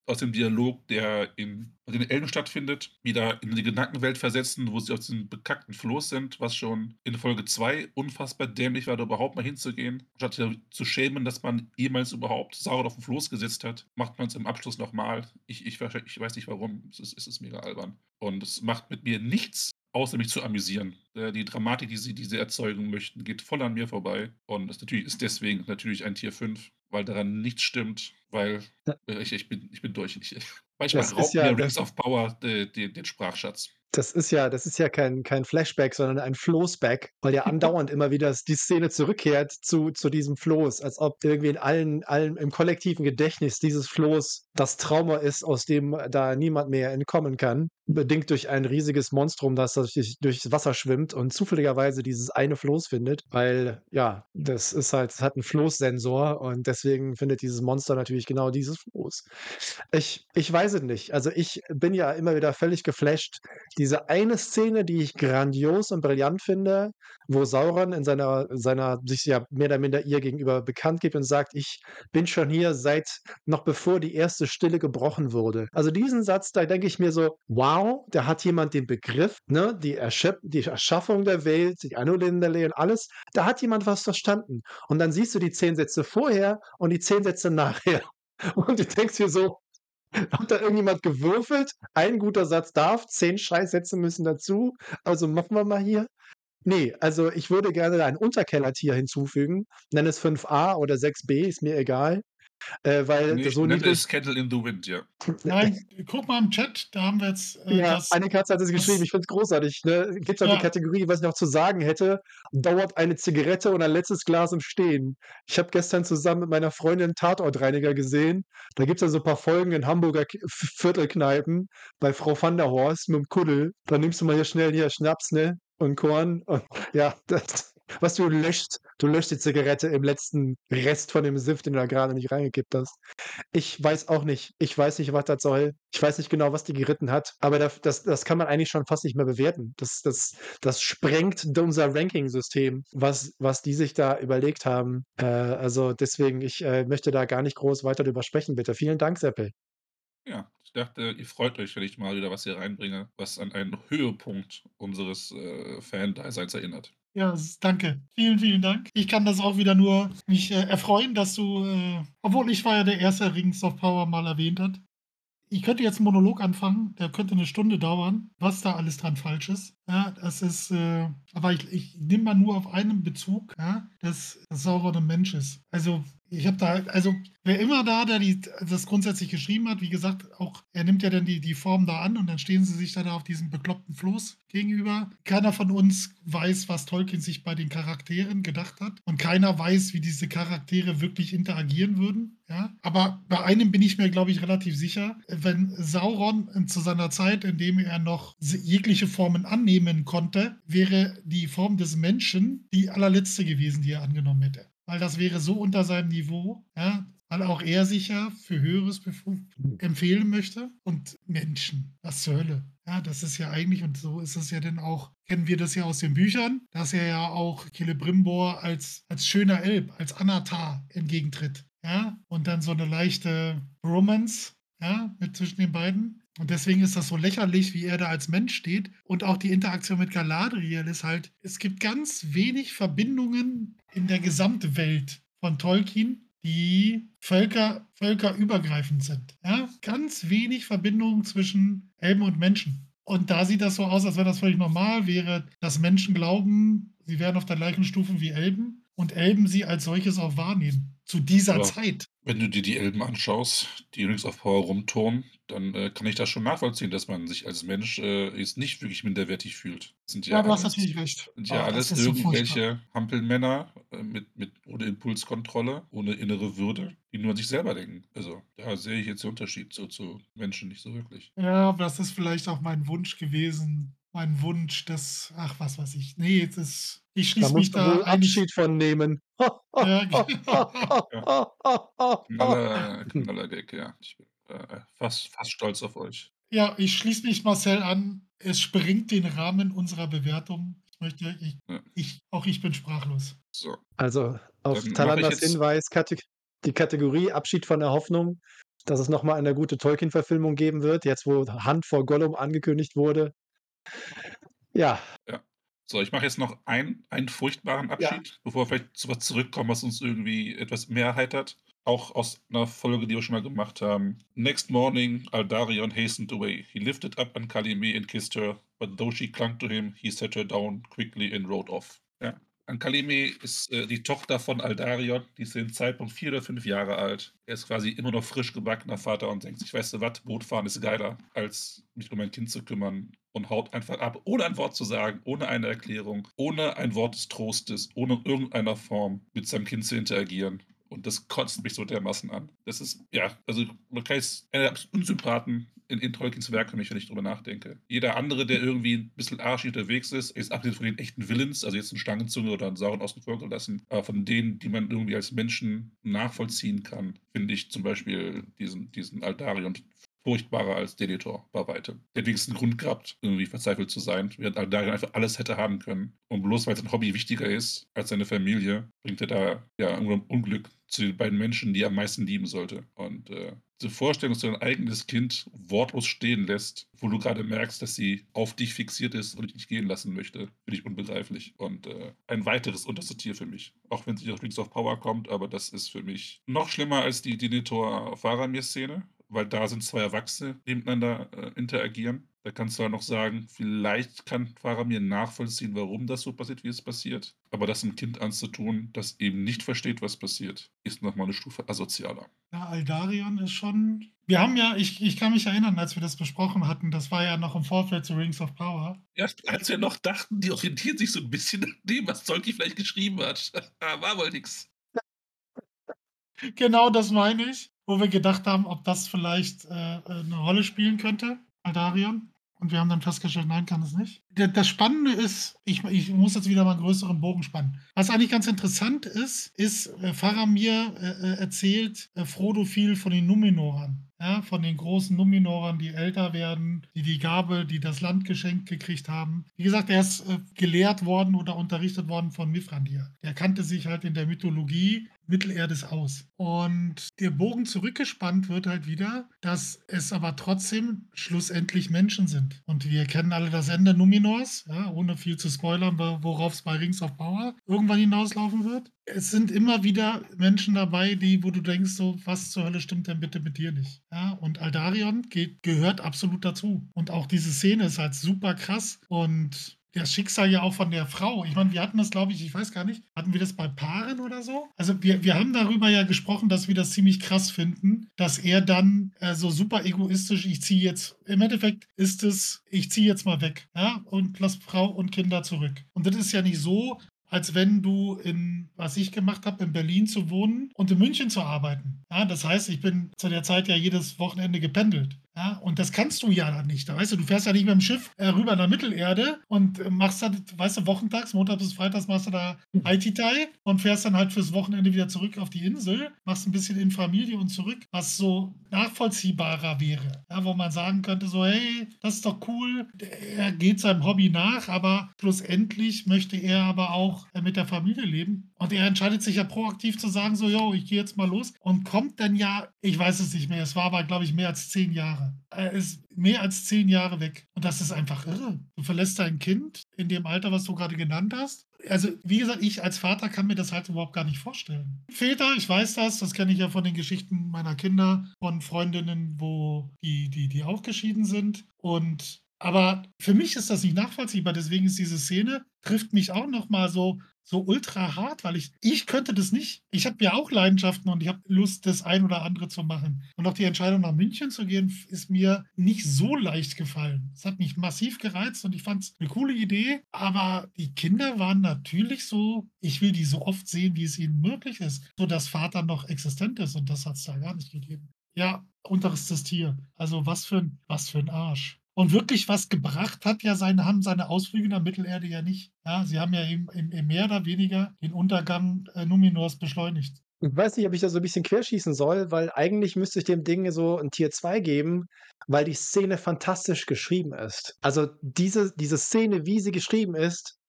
aus dem Dialog, der in also in Elben stattfindet, wieder in die Gedankenwelt versetzen, wo sie auf diesem bekackten Floß sind, was schon in Folge zwei unfassbar dämlich war, da überhaupt mal hinzugehen. Statt ja zu schämen, dass man jemals überhaupt Sauron auf 'n Floß gesetzt hat, macht man's im Abschluss noch mal. Ich ich wahrschei ich weiß nicht warum. Es ist es ist mega albern. Und es macht mit mir nichts, außer mich zu amüsieren. Äh, die Dramatik, die sie die sie erzeugen möchten, geht voll an mir vorbei. Und das natürlich ist deswegen natürlich ein Tier fünf, weil daran nichts stimmt, weil,
Ja.
äh, ich ich bin ich bin durch. Ich manchmal
Das ist
raubt
ja
mir
das
Rings of Power, äh, de den Sprachschatz.
das ist ja das ist ja kein kein Flashback, sondern ein Floßback, weil ja andauernd immer wieder s die Szene zurückkehrt zu zu diesem Floß, als ob irgendwie in allen allen im kollektiven Gedächtnis dieses Floß das Trauma ist, aus dem da niemand mehr entkommen kann, bedingt durch ein riesiges Monstrum, das da durch durchs Wasser schwimmt und zufälligerweise dieses eine Floß findet, weil, ja, das ist halt es hat 'n Floßsensor und deswegen findet dieses Monster natürlich genau dieses Floß. Ich ich weiß es nicht. Also, ich bin ja immer wieder völlig geflasht. Diese eine Szene, die ich grandios und brillant finde, wo Sauron in seiner seiner sich ja mehr oder minder ihr gegenüber bekannt gibt und sagt: „Ich bin schon hier seit noch bevor die erste Stille gebrochen wurde.“ Also, diesen Satz, da denke ich mir so: „Wow, da hat jemand den Begriff, ne, die Erschöp die Erschaffung der Welt, die Anno-Lindale und alles, da hat jemand was verstanden.“ Und dann siehst du die zehn Sätze vorher und die zehn Sätze nachher. Und du denkst dir so: „Hat da irgendjemand gewürfelt? Ein guter Satz darf, zehn Scheißsätze müssen dazu. Also, machen wir mal hier.“ Ne, also, ich würde gerne da ein Unterkellertier hinzufügen. Nenn es fünf a oder sechs b, ist mir egal, äh, weil
Ne,
das
ich
so
nenne
niedrig
es Candle in the Wind, ja.
Nein, guck mal im Chat, da haben wir jetzt, äh,
Ja,
das
eine Katze hat es geschrieben.
das
Ich finde es großartig, ne? Gibt's auch die
Ja.
Kategorie, was ich noch zu sagen hätte: „Dauert eine Zigarette und ein letztes Glas im Stehen.“ Ich habe gestern zusammen mit meiner Freundin Tatortreiniger gesehen. Da gibt's ja so paar Folgen in Hamburger K V Viertelkneipen bei Frau van der Horst mit'm Kuddel. Da nimmst du mal hier schnell hier Schnaps, ne, und Korn und ja, das was du löscht du löscht die Zigarette im letzten Rest von dem Siff, den du da grade nicht reingekippt hast. Ich weiß auch nicht. Ich weiß nicht, was das soll. Ich weiß nicht genau, was die geritten hat, aber da das das kann man eigentlich schon fast nicht mehr bewerten. Das das das sprengt d unser Rankingsystem, was was die sich da überlegt haben. Äh, also, deswegen, ich, äh, möchte da gar nicht groß weiter drüber sprechen, bitte. Vielen Dank, Seppel.
Ja, ich dachte, ihr freut euch, wenn ich mal wieder was hier reinbringe, was an einen Höhepunkt unseres, äh, Fan-Daseins erinnert.
Ja, s danke. Vielen, vielen Dank. Ich kann das auch wieder nur mich, äh, erfreuen, dass du, äh obwohl ich war ja der Erste, der Rings of Power mal erwähnt hat. Ich könnte jetzt 'n Monolog anfangen, der könnte 'ne Stunde dauern, was da alles dran falsch ist. Ja, das ist, äh aber ich ich nehme mal nur auf einen Bezug, ja, dass Sauron 'n Mensch ist. Also, ich habe da also, wer immer da, der die das grundsätzlich geschrieben hat, wie gesagt, auch er nimmt ja dann die die Form da an und dann stehen sie sich da da auf diesem bekloppten Floß gegenüber. Keiner von uns weiß, was Tolkien sich bei den Charakteren gedacht hat und keiner weiß, wie diese Charaktere wirklich interagieren würden, ja? Aber bei einem bin ich mir, glaube ich, relativ sicher, wenn Sauron, äh, zu seiner Zeit, in dem er noch s jegliche Formen annehmen konnte, wäre die Form des Menschen die allerletzte gewesen, die er angenommen hätte. Weil das wäre so unter seinem Niveau, ja, weil auch er sich ja für Höheres befug empfehlen möchte und Menschen, was zur Hölle? Ja, das ist ja eigentlich und so ist es ja dann auch kennen wir das ja aus den Büchern, dass er ja auch Celebrimbor als als schöner Elb, als Anatar entgegentritt, ja? Und dann so 'ne leichte Bromance, ja, mit zwischen den beiden. Und deswegen ist das so lächerlich, wie er da als Mensch steht. Und auch die Interaktion mit Galadriel ist halt es gibt ganz wenig Verbindungen in der Gesamtwelt von Tolkien, die völker völkerübergreifend sind, ja? Ganz wenig Verbindungen zwischen Elben und Menschen. Und da sieht das so aus, als wenn das völlig normal wäre, dass Menschen glauben, sie wären auf der gleichen Stufe wie Elben und Elben sie als solches auch wahrnehmen, zu dieser
Aber
Zeit.
wenn du dir die Elben anschaust, die Rings of Power rumturnen, dann, äh, kann ich das schon nachvollziehen, dass man sich als Mensch, äh, jetzt nicht wirklich minderwertig fühlt. Sind ja
Ja, du hast
alles
natürlich recht.
sind ja
Ah, das
alles
ist so furchtbar.
irgendwelche Hampelmänner, äh, mit mit ohne Impulskontrolle, ohne innere Würde, die nur an sich selber denken. Also, da sehe ich jetzt den Unterschied zu zu Menschen nicht so wirklich.
Ja, aber das ist vielleicht auch mein Wunsch gewesen. Mein Wunsch, dass ach, was weiß ich. Ne, es ist ich
Da
schließe mich
musst du
da
wohl
eigentlich
Abschied von nehmen.
Ja, genau.
Ja. Knaller Knaller-Gag, ja. Ich bin, äh, fast fast stolz auf euch.
Ja, ich schließe mich Marcel an. Es sprengt den Rahmen unserer Bewertung. Ich möchte ich
Ja.
ich auch ich bin sprachlos.
So.
Also, auf
Dann mache ich
Talanders
jetzt
Hinweis, Kateg die Kategorie Abschied von der Hoffnung, dass es noch mal eine gute Tolkien-Verfilmung geben wird, jetzt wo Hand vor Gollum angekündigt wurde. Ja.
Ja. So, ich mache jetzt noch einen einen furchtbaren
Ja.
Abschied, bevor wir vielleicht zu was zurückkommen, was uns irgendwie etwas mehr erheitert. Auch aus 'ner Folge, die wir schon mal gemacht haben. Next morning, Aldarion hastened away. He lifted up Ankhalime and kissed her, but though she clung to him, he set her down quickly and rode off. Ja. Ankhalime ist, äh, die Tochter von Aldarion, die ist zu dem Zeitpunkt vier oder fünf Jahre alt. Er ist quasi immer noch frisch gebackener Vater und denkt sich: „Weißt du was, Bootfahren ist geiler, als mich um mein Kind zu kümmern“, und haut einfach ab, ohne ein Wort zu sagen, ohne eine Erklärung, ohne ein Wort des Trostes, ohne in irgendeiner Form mit seinem Kind zu interagieren. Und das kotzt mich so dermaßen an. Das ist ja, also man kann jetzt einer der absoluten Unsympathen in in Tolkiens Werk für mich, wenn ich drüber nachdenke. Jeder andere, der irgendwie 'n bisschen arschig unterwegs ist, jetzt abgesehen von den echten Villains, also jetzt 'n Schlangenzunge oder 'n Sauron außen vor gelassen, aber von denen, die man irgendwie als Menschen nachvollziehen kann, finde ich zum Beispiel diesen diesen Aldarion furchtbarer als Denethor bei weitem. Der hat wenigstens 'n Grund gehabt, irgendwie verzweifelt zu sein, während Aldarion einfach alles hätte haben können. Und bloß weil sein Hobby wichtiger ist als seine Familie, bringt er da, ja, irgendwo Unglück zu den beiden Menschen, die er am meisten lieben sollte. Und, äh, diese Vorstellung, dass du dein eigenes Kind wortlos stehen lässt, wo du grade merkst, dass sie auf dich fixiert ist und dich nicht gehen lassen möchte, finde ich unbegreiflich. Und, äh, ein weiteres unterstes Tier für mich. Auch wenn sie aus Rings of Power kommt, aber das ist für mich noch schlimmer als die Denethor-Faramir-Szene, weil da sind zwei Erwachsene, die miteinander, äh, interagieren. Da kannst du halt noch sagen, vielleicht kann Faramir nachvollziehen, warum das so passiert, wie es passiert. Aber das 'nem Kind anzutun, das eben nicht versteht, was passiert, ist noch mal 'ne Stufe asozialer.
Ja, Aldarion ist schon wir haben ja ich ich kann mich erinnern, als wir das besprochen hatten, das war ja noch im Vorfeld zu Rings of Power.
Ja, als wir noch dachten, die orientieren sich so 'n bisschen an dem, was Tolkien vielleicht geschrieben hat. War wohl nix.
Genau das meine ich, wo wir gedacht haben, ob das vielleicht, äh, äh, 'ne Rolle spielen könnte, Aldarion. Und wir haben dann festgestellt, nein, kann es nicht. D das Spannende ist, ich ich muss jetzt wieder mal 'n größeren Bogen spannen. Was eigentlich ganz interessant ist, ist, äh, Faramir, äh, äh, erzählt, äh, Frodo viel von den Numenorern, ja, von den großen Numenorern, die älter werden, die die Gabe die das Land geschenkt gekriegt haben. Wie gesagt, er ist, äh, gelehrt worden oder unterrichtet worden von Mithrandir. Er kannte sich halt in der Mythologie Mittelerdes aus. Und der Bogen zurückgespannt wird halt wieder, dass es aber trotzdem schlussendlich Menschen sind. Und wir kennen alle das Ende Numenors, ja, ohne viel zu spoilern, wo worauf's bei Rings of Power irgendwann hinauslaufen wird. Es sind immer wieder Menschen dabei, die wo du denkst so: „Was zur Hölle stimmt denn bitte mit dir nicht?“ Ja, und Aldarion geht gehört absolut dazu. Und auch diese Szene ist halt super krass und das Schicksal ja auch von der Frau. Ich meine, wir hatten das, glaube ich ich weiß gar nicht, hatten wir das bei Paaren oder so? Also, wir wir haben darüber ja gesprochen, dass wir das ziemlich krass finden, dass er dann, äh, so super egoistisch „Ich ziehe jetzt“ im Endeffekt ist es: „Ich ziehe jetzt mal weg, ja, und lasse Frau und Kinder zurück.“ Und das ist ja nicht so, als wenn du in was ich gemacht habe, in Berlin zu wohnen und in München zu arbeiten. Ja, das heißt, ich bin zu der Zeit ja jedes Wochenende gependelt, ja? Und das kannst du ja dann nicht. Da weißt du, du fährst ja nicht mit'm Schiff, äh, rüber nach Mittelerde und, äh, machst dann weißt du, wochentags, montags bis freitags machst du da Ai-ti-Tai und fährst dann halt fürs Wochenende wieder zurück auf die Insel, machst 'n bisschen in Familie und zurück, was so nachvollziehbarer wäre, ja, wo man sagen könnte so: „Hey, das ist doch cool.“ Er geht seinem Hobby nach, aber schlussendlich möchte er aber auch, äh, mit der Familie leben. Und er entscheidet sich ja proaktiv zu sagen so: „Jo, ich gehe jetzt mal los“ und kommt dann ja ich weiß es nicht mehr, es war aber, glaube ich, mehr als zehn Jahre. Er ist mehr als zehn Jahre weg. Und das ist einfach irre. Du verlässt dein Kind in dem Alter, was du grade genannt hast. Also, wie gesagt, ich als Vater kann mir das halt überhaupt gar nicht vorstellen. Väter, ich weiß das, das kenne ich ja von den Geschichten meiner Kinder, von Freundinnen, wo die die die auch geschieden sind. Und aber für mich ist das nicht nachvollziehbar. Deswegen ist diese Szene trifft mich auch noch mal so so ultra hart, weil ich ich könnte das nicht. Ich habe ja auch Leidenschaften und ich habe Lust, das ein oder andere zu machen. Und auch die Entscheidung, nach München zu gehen, f ist mir nicht so leicht gefallen. Es hat mich massiv gereizt und ich fand's 'ne coole Idee, aber die Kinder waren natürlich so: „Ich will die so oft sehen, wie es ihnen möglich ist“, sodass Vater noch existent ist und das hat's da gar nicht gegeben. Ja, unterstes Tier. Also, was für 'n was für 'n Arsch. Und wirklich was gebracht hat ja seine haben seine Ausflüge nach Mittelerde ja nicht. Ja, sie haben ja im im im mehr oder weniger den Untergang, äh, Numenors beschleunigt.
Ich weiß nicht, ob ich da so 'n bisschen querschießen soll, weil eigentlich müsste ich dem Ding so 'n Tier zwei geben, weil die Szene fantastisch geschrieben ist. Also, diese diese Szene, wie sie geschrieben ist,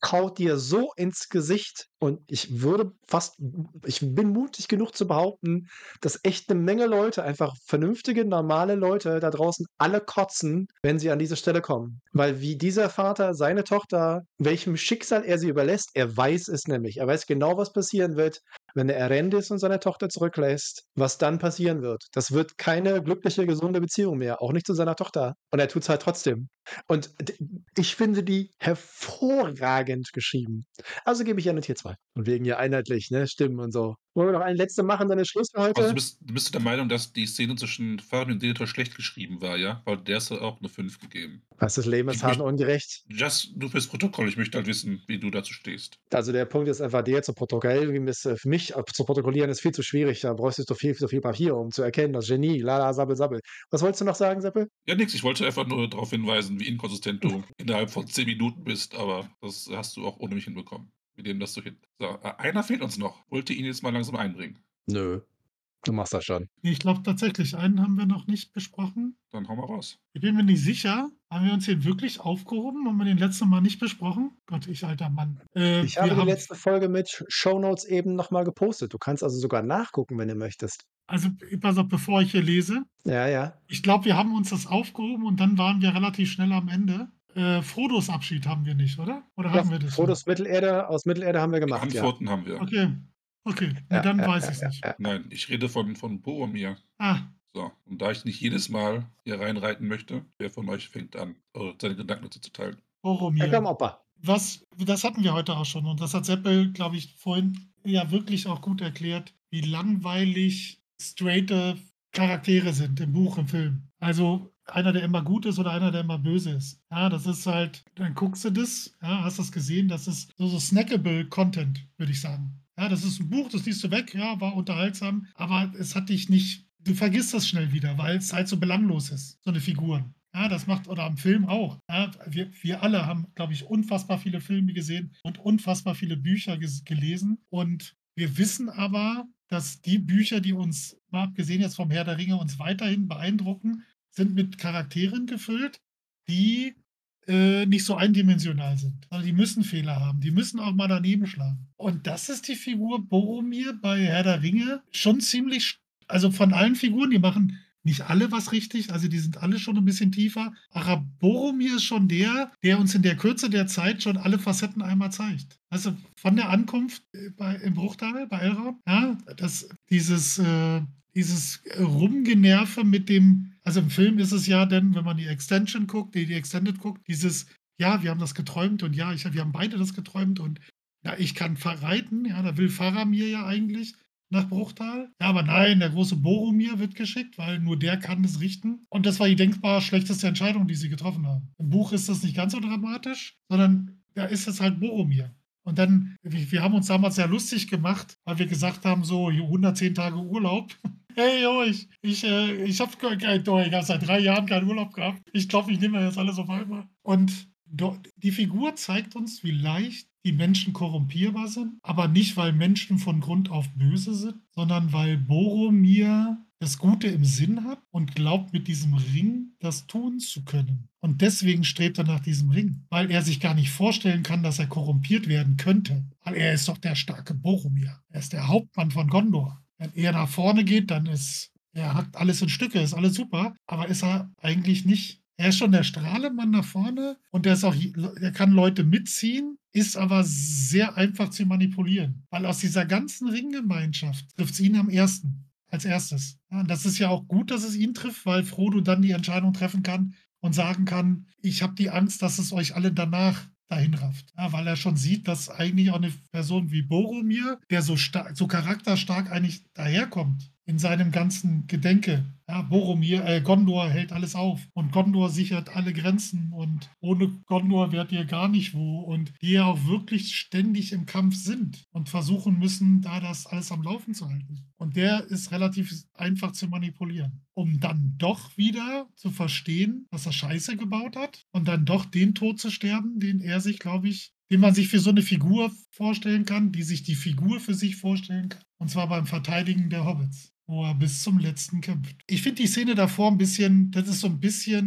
haut dir so ins Gesicht und ich würde fast ich bin mutig genug zu behaupten, dass echt 'ne Menge Leute, einfach vernünftige, normale Leute da draußen alle kotzen, wenn sie an diese Stelle kommen. Weil wie dieser Vater seine Tochter welchem Schicksal er sie überlässt, er weiß es nämlich. Er weiß genau, was passieren wird, wenn er Errendis und seine Tochter zurücklässt, was dann passieren wird. Das wird keine glückliche, gesunde Beziehung mehr, auch nicht zu seiner Tochter. Und er tut's halt trotzdem. Und d ich finde die hervorragend geschrieben. Also gebe ich ihr 'ne Tier zwei. Von wegen ja einheitlich, ne, Stimmen und so. Wollen wir noch eine letzte machen, dann ist Schluss für
Also, du
heute?
bist du bist der Meinung, dass die Szene zwischen Faramir und Denethor schlecht geschrieben war, ja? Weil der hast du auch 'ne fünf gegeben.
Was das Leben
Ich
ist hart und
möchte
ungerecht.
just nur fürs Protokoll, ich möchte halt wissen, wie du dazu stehst.
Also, der Punkt ist einfach der, zu protokollieren ist, äh, für mich ab zu protokollieren ist viel zu schwierig. Da bräuchtest du viel zu viel Papier, um zu erkennen, das Genie, la la, sabbel, sabbel. Was wolltest du noch sagen, Seppel?
Ja, nix. Ich wollte einfach nur darauf hinweisen, wie inkonsistent du innerhalb von zehn Minuten bist, aber das hast du auch ohne mich hinbekommen. Wir nehmen das so hin. So, äh, einer fehlt uns noch. Wollt ihr ihn jetzt mal langsam einbringen?
Nö, du machst das schon.
Ne, ich glaube tatsächlich, einen haben wir noch nicht besprochen.
Dann hau mal raus.
Ich bin mir nicht sicher. Haben wir uns den wirklich aufgehoben? Haben wir den letzte Mal nicht besprochen? Gott, ich alter Mann. Äh,
Ich habe
wir
die
haben
letzte Folge mit Sh Shownotes eben noch mal gepostet. Du kannst also sogar nachgucken, wenn du möchtest.
Also, p pass auf, bevor ich hier lese.
Ja, ja.
Ich glaube, wir haben uns das aufgehoben und dann waren wir relativ schnell am Ende. Äh, Frodos Abschied haben wir nicht, oder? Oder
Doch,
hatten wir das schon?
Frodos Mittelerde aus Mittelerde haben wir gemacht, ja.
Antworten haben wir.
Okay. Okay, ne,
Ja,
dann
ja,
weiß
ja,
ich's
ja,
nicht.
ja.
Nein, ich rede von von Boromir.
Ah.
So, und da ich nicht jedes Mal hier reinreiten möchte, wer von euch fängt an, äh, seine Gedanken dazu zu teilen?
Ja,
Boromir.
komm, Opa.
Was das hatten wir heute auch schon und das hat Seppel, glaube ich, vorhin ja wirklich auch gut erklärt, wie langweilig straighte Charaktere sind im Buch, im Film. Also, einer, der immer gut ist oder einer, der immer böse ist. Ja, das ist halt dann guckst du das, ja, hast das gesehen, das ist so so snackable Content, würde ich sagen. Ja, das ist 'n Buch, das liest du weg, ja, war unterhaltsam, aber es hat dich nicht du vergisst das schnell wieder, weil's halt so belanglos ist, so 'ne Figur. Ja, das macht oder am Film auch. Ja, wir wir alle haben, glaube ich, unfassbar viele Filme gesehen und unfassbar viele Bücher ges gelesen. Und wir wissen aber, dass die Bücher, die uns, mal abgesehen jetzt vom Herr der Ringe, uns weiterhin beeindrucken, sind mit Charakteren gefüllt, die, äh, nicht so eindimensional sind. Also, die müssen Fehler haben. Die müssen auch mal daneben schlagen. Und das ist die Figur Boromir bei Herr der Ringe schon ziemlich st also, von allen Figuren, die machen nicht alle was richtig, also, die sind alle schon 'n bisschen tiefer. Aber Boromir ist schon der, der uns in der Kürze der Zeit schon alle Facetten einmal zeigt. Weißt du, von der Ankunft, äh, bei im Bruchtal bei Elrond, ja, das dieses, äh dieses Rumgenerve mit dem also, im Film ist es ja dann, wenn man die Extension guckt die die Extended guckt, dieses: „Ja, wir haben das geträumt und ja, ich wir haben beide das geträumt und ja, ich kann fa reiten.“ Ja, da will Faramir ja eigentlich nach Bruchtal. Ja, aber nein, der große Boromir wird geschickt, weil nur der kann es richten. Und das war die denkbar schlechteste Entscheidung, die sie getroffen haben. Im Buch ist das nicht ganz so dramatisch, sondern da ist es halt Boromir. Und dann wir wir haben uns damals sehr lustig gemacht, weil wir gesagt haben, so: „Jo, hundertzehn Tage Urlaub. Hey, jo, ich ich, äh ich habe gar kein ich habe seit drei Jahren keinen Urlaub gehabt. Ich glaube, ich nehme mir jetzt alles auf einmal.“ Und do die Figur zeigt uns, wie leicht die Menschen korrumpierbar sind, aber nicht, weil Menschen von Grund auf böse sind, sondern weil Boromir das Gute im Sinn hat und glaubt, mit diesem Ring das tun zu können. Und deswegen strebt er nach diesem Ring, weil er sich gar nicht vorstellen kann, dass er korrumpiert werden könnte. Weil er ist doch der starke Boromir. Er ist der Hauptmann von Gondor. Wenn er nach vorne geht, dann ist er hackt alles in Stücke, ist alles super, aber ist er eigentlich nicht. Er ist schon der Strahlemann nach vorne und der ist auch j er kann Leute mitziehen, ist aber sehr einfach zu manipulieren, weil aus dieser ganzen Ringgemeinschaft trifft's ihn am ersten als erstes. Ja, und das ist ja auch gut, dass es ihn trifft, weil Frodo dann die Entscheidung treffen kann und sagen kann: „Ich habe die Angst, dass es euch alle danach dahin rafft.“ Ja, weil er schon sieht, dass eigentlich auch 'ne Person wie Boromir, der so sta so charakterstark eigentlich daherkommt in seinem ganzen Gedenke. Ja, Boromir äh, Gondor hält alles auf und Gondor sichert alle Grenzen und ohne Gondor wärt ihr gar nicht wo und die ja auch wirklich ständig im Kampf sind und versuchen müssen, da das alles am Laufen zu halten. Und der ist relativ einfach zu manipulieren, um dann doch wieder zu verstehen, dass er Scheiße gebaut hat und dann doch den Tod zu sterben, den er sich, glaube ich den man sich für so 'ne Figur vorstellen kann, die sich die Figur für sich vorstellen kann. Und zwar beim Verteidigen der Hobbits, wo er bis zum Letzten kämpft. Ich finde die Szene davor 'n bisschen das ist so 'n bisschen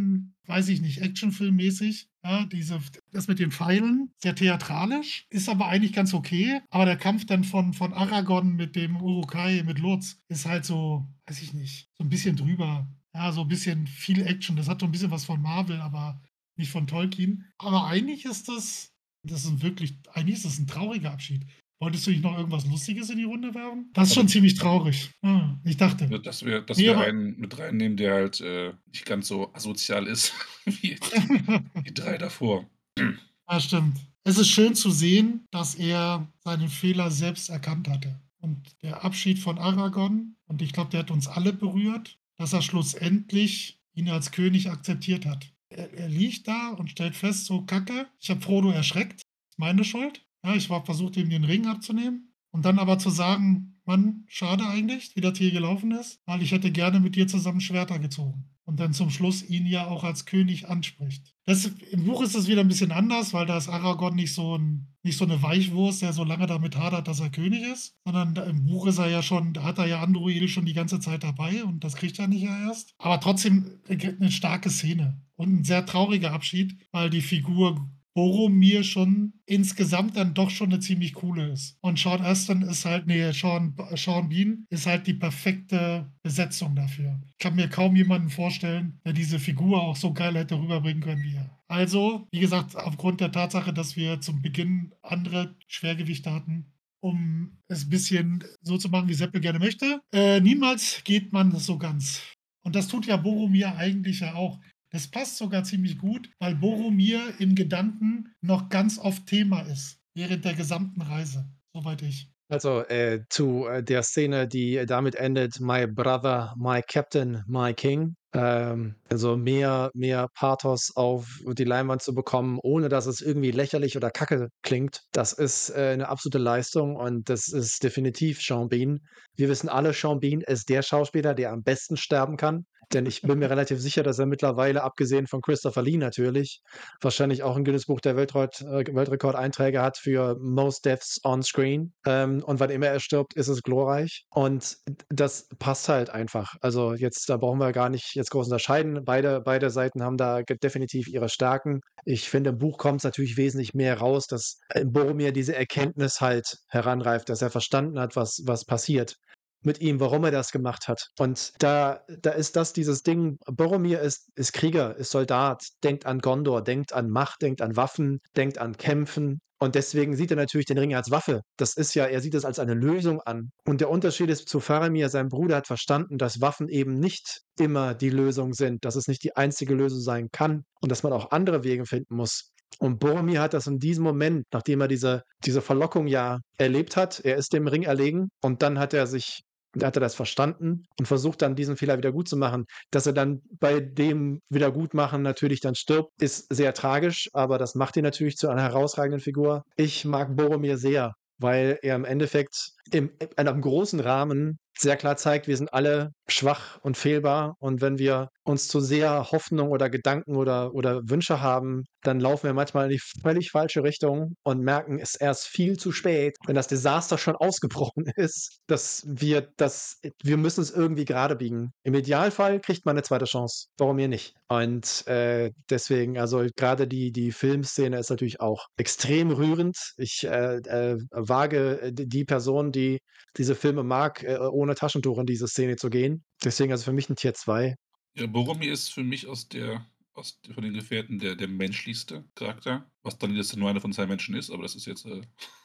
weiß ich nicht, actionfilmmäßig. Ja, diese das mit den Pfeilen, sehr theatralisch, ist aber eigentlich ganz okay. Aber der Kampf dann von von Aragorn mit dem Uruk-hai, mit Lurtz, ist halt so, weiß ich nicht, so 'n bisschen drüber. Ja, so 'n bisschen viel Action. Das hat so 'n bisschen was von Marvel, aber nicht von Tolkien. Aber eigentlich ist das das ist wirklich eigentlich ist das 'n trauriger Abschied. Wolltest du nicht noch irgendwas Lustiges in die Runde werfen? Das ist
Also
schon ziemlich traurig. Ah, ich dachte.
Ne, dass wir dass
Ne,
wir
aber
einen mit reinnehmen, der halt, äh, nicht ganz so asozial ist wie die die drei davor.
Ja, stimmt. Es ist schön zu sehen, dass er seinen Fehler selbst erkannt hatte. Und der Abschied von Aragorn, und ich glaube, der hat uns alle berührt, dass er schlussendlich ihn als König akzeptiert hat. Er er liegt da und stellt fest, so: „Kacke, ich habe Frodo erschreckt, ist meine Schuld. Ja, ich habe versucht, ihm den Ring abzunehmen.“ Und dann aber zu sagen: „Mann, schade eigentlich, wie das hier gelaufen ist, weil ich hätte gerne mit dir zusammen Schwerter gezogen.“ Und dann zum Schluss ihn ja auch als König anspricht. Das im Buch ist es wieder 'n bisschen anders, weil da ist Aragorn nicht so 'n nicht so 'ne Weichwurst, der so lange damit hadert, dass er König ist, sondern da im Buch ist er ja schon da hat er ja Andúril schon die ganze Zeit dabei und das kriegt er nicht ja erst. Aber trotzdem, äh, g 'ne starke Szene und 'n sehr trauriger Abschied, weil die Figur Boromir schon insgesamt dann doch schon 'ne ziemlich coole ist. Und Sean Astin ist halt ne, Sean B Sean Bean ist halt die perfekte Besetzung dafür. Ich kann mir kaum jemanden vorstellen, der diese Figur auch so geil hätte rüberbringen können wie er. Also, wie gesagt, aufgrund der Tatsache, dass wir zum Beginn andere Schwergewichte hatten, um es bisschen so zu machen, wie Seppel gerne möchte, äh, niemals geht man so ganz. Und das tut ja Boromir eigentlich ja auch. Das passt sogar ziemlich gut, weil Boromir im Gedanken noch ganz oft Thema ist während der gesamten Reise, soweit ich
Also, äh, zu, äh, der Szene, die damit endet: „My brother, my captain, my king.“ Ähm, also mehr mehr Pathos auf die Leinwand zu bekommen, ohne dass es irgendwie lächerlich oder Kacke klingt, das ist, äh, 'ne absolute Leistung und das ist definitiv Sean Bean. Wir wissen alle, Sean Bean ist der Schauspieler, der am besten sterben kann, denn ich bin mir relativ sicher, dass er mittlerweile, abgesehen von Christopher Lee natürlich, wahrscheinlich auch 'n Guinness-Buch der Weltrot äh, Weltrekord-Einträge hat für Most Deaths on Screen. Ähm, und wann immer er stirbt, ist es glorreich. Und d das passt halt einfach. Also, jetzt da brauchen wir gar nicht jetzt groß unterscheiden. Beide beide Seiten haben da ge definitiv ihre Stärken. Ich finde, im Buch kommt's natürlich wesentlich mehr raus, dass, äh, Boromir diese Erkenntnis halt heranreift, dass er verstanden hat, was was passiert mit ihm, warum er das gemacht hat. Und da da ist das dieses Ding, Boromir ist ist Krieger, ist Soldat, denkt an Gondor, denkt an Macht, denkt an Waffen, denkt an Kämpfen. Und deswegen sieht er natürlich den Ring als Waffe. Das ist ja er sieht das als eine Lösung an. Und der Unterschied ist zu Faramir, sein Bruder hat verstanden, dass Waffen eben nicht immer die Lösung sind, dass es nicht die einzige Lösung sein kann und dass man auch andere Wege finden muss. Und Boromir hat das in diesem Moment, nachdem er diese diese Verlockung ja erlebt hat er ist dem Ring erlegen und dann hat er sich da hat er das verstanden und versucht dann, diesen Fehler wieder gutzumachen. Dass er dann bei dem Wiedergutmachen natürlich dann stirbt, ist sehr tragisch, aber das macht ihn natürlich zu einer herausragenden Figur. Ich mag Boromir sehr, weil er im Endeffekt im in einem großen Rahmen sehr klar zeigt, wir sind alle schwach und fehlbar. Und wenn wir uns zu sehr Hoffnung oder Gedanken oder oder Wünsche haben, dann laufen wir manchmal in die völlig falsche Richtung und merken es erst viel zu spät, wenn das Desaster schon ausgebrochen ist, dass wir das wir müssen es irgendwie gerade biegen. Im Idealfall kriegt man 'ne zweite Chance. Boromir nicht. Und, äh, deswegen also grade die die Filmszene ist natürlich auch extrem rührend. Ich, äh, äh, wage, äh, d die Person, die diese Filme mag, äh, ohne Taschentuch in diese Szene zu gehen. Deswegen also für mich 'n Tier zwei.
Ja, Boromir ist für mich aus der aus von den Gefährten der der menschlichste Charakter, was dann jetzt nur einer von zwei Menschen ist, aber das ist jetzt, äh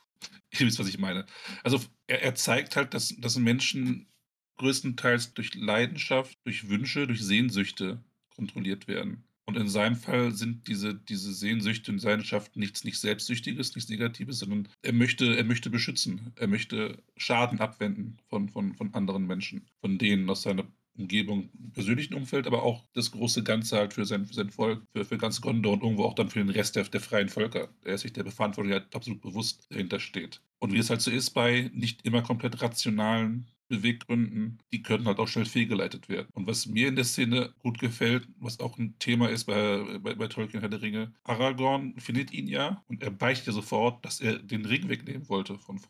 ihr wisst, was ich meine. Also f er er zeigt halt, dass dass Menschen größtenteils durch Leidenschaft, durch Wünsche, durch Sehnsüchte kontrolliert werden. Und in seinem Fall sind diese diese Sehnsüchte und Leidenschaften nichts nicht Selbstsüchtiges, nichts Negatives, sondern er möchte er möchte beschützen. Er möchte Schaden abwenden von von von anderen Menschen, von denen aus seiner Umgebung, im persönlichen Umfeld, aber auch das große Ganze halt für sein für sein Volk, für für ganz Gondor und irgendwo auch dann für den Rest der der freien Völker. Er ist sich der Verantwortung halt absolut bewusst, dahinter steht. Und wie es halt so ist bei nicht immer komplett rationalen Beweggründen, die können halt auch schnell fehlgeleitet werden. Und was mir in der Szene gut gefällt, was auch 'n Thema ist bei bei bei Tolkien Herr der Ringe, Aragorn findet ihn ja und er beichtet ja sofort, dass er den Ring wegnehmen wollte von Frodo.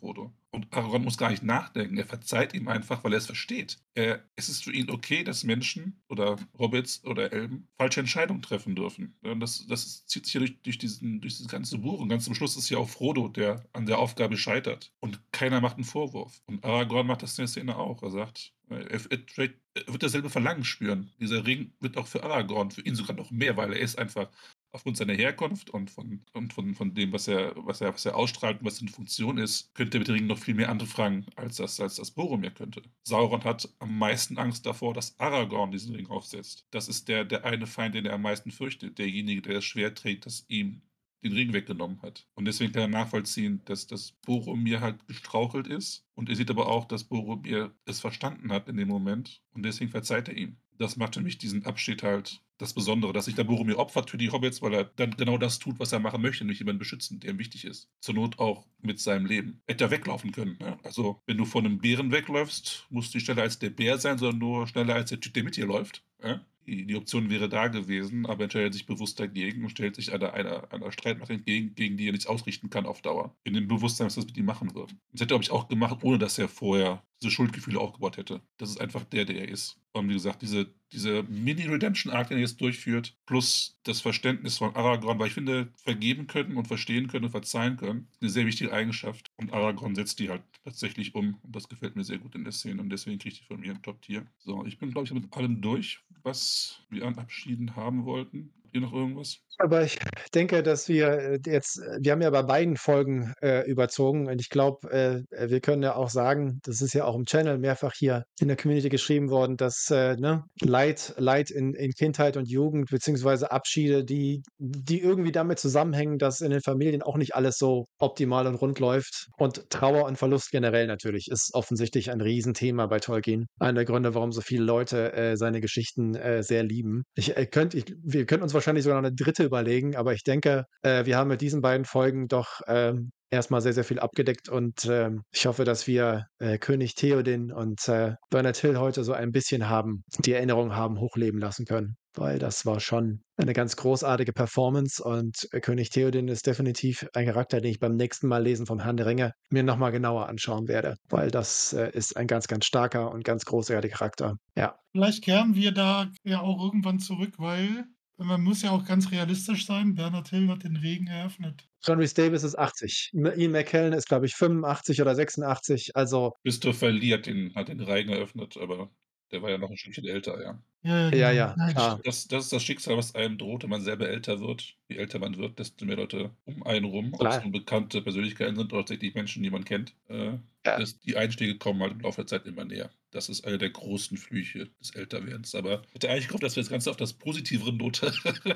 Und Aragorn muss gar nicht nachdenken. Er verzeiht ihm einfach, weil er es versteht. Er, es ist für ihn okay, dass Menschen oder Hobbits oder Elben falsche Entscheidungen treffen dürfen. Ja, und das, das zieht sich ja durch, durch, diesen, durch dieses ganze Buch. Und ganz zum Schluss ist ja auch Frodo, der an der Aufgabe scheitert. Und keiner macht einen Vorwurf. Und Aragorn macht das in der Szene auch. Er sagt, er, er, er wird dasselbe Verlangen spüren. Dieser Ring wird auch für Aragorn, für ihn sogar noch mehr, weil er ist einfach aufgrund seiner Herkunft und von, und von, von dem, was er, was, er, was er ausstrahlt und was seine Funktion ist, könnte er mit dem Ring noch viel mehr anfangen, als das, als das Boromir könnte. Sauron hat am meisten Angst davor, dass Aragorn diesen Ring aufsetzt. Das ist der, der eine Feind, den er am meisten fürchtet. Derjenige, der das Schwert trägt, das ihm den Ring weggenommen hat. Und deswegen kann er nachvollziehen, dass das Boromir halt gestrauchelt ist. Und er sieht aber auch, dass Boromir es verstanden hat in dem Moment. Und deswegen verzeiht er ihm. Das macht für mich diesen Abschied halt das Besondere, dass sich der Boromir opfert für die Hobbits, weil er dann genau das tut, was er machen möchte, nämlich jemanden beschützen, der ihm wichtig ist. Zur Not auch mit seinem Leben. Hätte er weglaufen können. Ne? Also, wenn du von einem Bären wegläufst, musst du nicht schneller als der Bär sein, sondern nur schneller als der Typ, der mit dir läuft. Ja? Die, die Option wäre da gewesen, aber er entscheidet sich bewusst dagegen und stellt sich einer, einer, einer Streitmacht entgegen, gegen die er nichts ausrichten kann auf Dauer. In dem Bewusstsein, was das mit ihm machen wird. Das hätte er, glaube ich, auch gemacht, ohne dass er vorher diese Schuldgefühle aufgebaut hätte. Das ist einfach der, der er ist. Und wie gesagt, diese, diese Mini-Redemption-Arc, den er jetzt durchführt, plus das Verständnis von Aragorn, weil ich finde, vergeben können und verstehen können und verzeihen können, ist eine sehr wichtige Eigenschaft. Und Aragorn setzt die halt tatsächlich um. Und das gefällt mir sehr gut in der Szene. Und deswegen kriegt die von mir ein Top-Tier. So, ich bin, glaube ich, mit allem durch, was wir an Abschieden haben wollten. Habt ihr noch irgendwas?
Aber ich denke, dass wir äh, jetzt äh, wir haben ja bei beiden Folgen, äh, überzogen und ich glaube, äh, äh, wir können ja auch sagen, das ist ja auch im Channel mehrfach hier in der Community geschrieben worden, dass, äh, ne, Leid Leid in in Kindheit und Jugend beziehungsweise Abschiede, die die irgendwie damit zusammenhängen, dass in den Familien auch nicht alles so optimal und rund läuft. Und Trauer und Verlust generell natürlich ist offensichtlich ein Riesenthema bei Tolkien. Einer der Gründe, warum so viele Leute, äh, seine Geschichten, äh, sehr lieben. Ich, äh, könnte ich wir könnten uns wahrscheinlich sogar noch eine dritte überlegen, aber ich denke, äh, wir haben mit diesen beiden Folgen doch, ähm, erst sehr, sehr viel abgedeckt und, ähm, ich hoffe, dass wir, äh, König Theoden und, äh, Bernard Hill heute so ein bisschen haben die Erinnerung haben hochleben lassen können, weil das war schon eine ganz großartige Performance und, äh, König Theoden ist definitiv ein Charakter, den ich beim nächsten Mal lesen vom Herrn der Ringe mir noch mal genauer anschauen werde, weil das, äh, ist ein ganz, ganz starker und ganz großartiger Charakter. Ja.
Vielleicht kehren wir da ja auch irgendwann zurück, weil man muss ja auch ganz realistisch sein. Bernard Hill hat den Regen eröffnet.
John Rhys Davies ist achtzig. M Ian McKellen ist, glaube ich, fünfundachtzig oder sechsundachtzig. Also
Christopher Lee hat den, hat den Reigen eröffnet, aber der war ja noch ein Stückchen älter, ja.
Ja, ja,
ja,
genau.
ja,
Nein,
klar.
Das, das ist das Schicksal, was einem droht, wenn man selber älter wird. Je älter man wird, desto mehr Leute um einen rum, ob es
Klar.
nun bekannte Persönlichkeiten sind oder tatsächlich Menschen, die man kennt. Äh,
Ja.
das, die Einschläge kommen halt im Laufe der Zeit immer näher. Das ist einer der großen Flüche des Älterwerdens. Aber ich hätte eigentlich gehofft, dass wir das Ganze auf das positivere Note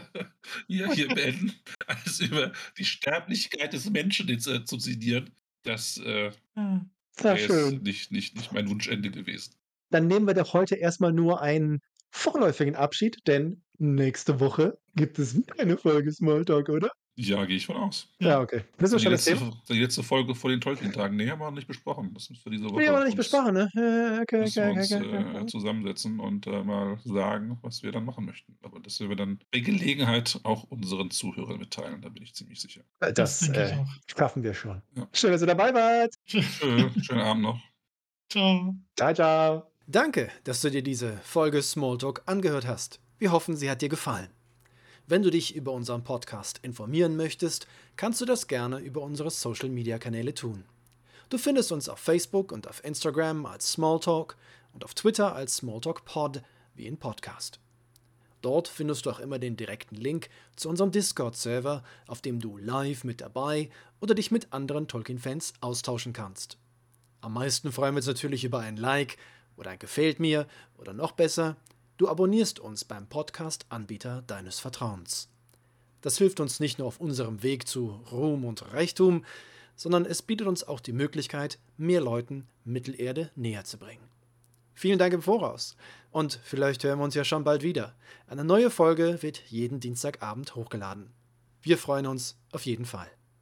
hier, hier beenden, als über die Sterblichkeit des Menschen jetzt, äh, zu zitieren. Das äh,
Ja.
Sehr
wäre jetzt
schön.
nicht, nicht, nicht mein Wunschende gewesen.
Dann nehmen wir doch heute erst mal nur einen vorläufigen Abschied, denn nächste Woche gibt es wieder eine Folge Smalltalk, oder?
Ja, gehe ich von aus.
Ja,
Ja.
okay.
Das
Wissen wir
ist die
schon das
letzte,
Thema?
die letzte Folge vor den Tolkien-Tagen. Nee, haben wir noch nicht besprochen. Das müssen wir diese
Nee, haben
Woche
wir noch nicht
uns,
besprochen, ne? Äh, okay,
müssen wir
okay,
uns
okay, okay,
äh,
okay.
zusammensetzen und äh, mal sagen, was wir dann machen möchten. Aber das werden wir dann bei Gelegenheit auch unseren Zuhörern mitteilen, da bin ich ziemlich sicher.
Äh,
Das
Das,
denke ich
äh,
auch.
schaffen wir schon.
Ja.
Schön, dass ihr dabei wart.
Tschö, schönen Abend noch.
Ciao.
Ciao, ciao.
Danke, dass du dir diese Folge Smalltalk angehört hast. Wir hoffen, sie hat dir gefallen. Wenn du dich über unseren Podcast informieren möchtest, kannst du das gerne über unsere Social-Media-Kanäle tun. Du findest uns auf Facebook und auf Instagram als Smalltalk und auf Twitter als SmalltalkPod wie in Podcast. Dort findest du auch immer den direkten Link zu unserem Discord-Server, auf dem du live mit dabei oder dich mit anderen Tolkien-Fans austauschen kannst. Am meisten freuen wir uns natürlich über ein Like oder ein Gefällt mir oder noch besser, du abonnierst uns beim Podcast-Anbieter deines Vertrauens. Das hilft uns nicht nur auf unserem Weg zu Ruhm und Reichtum, sondern es bietet uns auch die Möglichkeit, mehr Leuten Mittelerde näher zu bringen. Vielen Dank im Voraus und vielleicht hören wir uns ja schon bald wieder. Eine neue Folge wird jeden Dienstagabend hochgeladen. Wir freuen uns auf jeden Fall.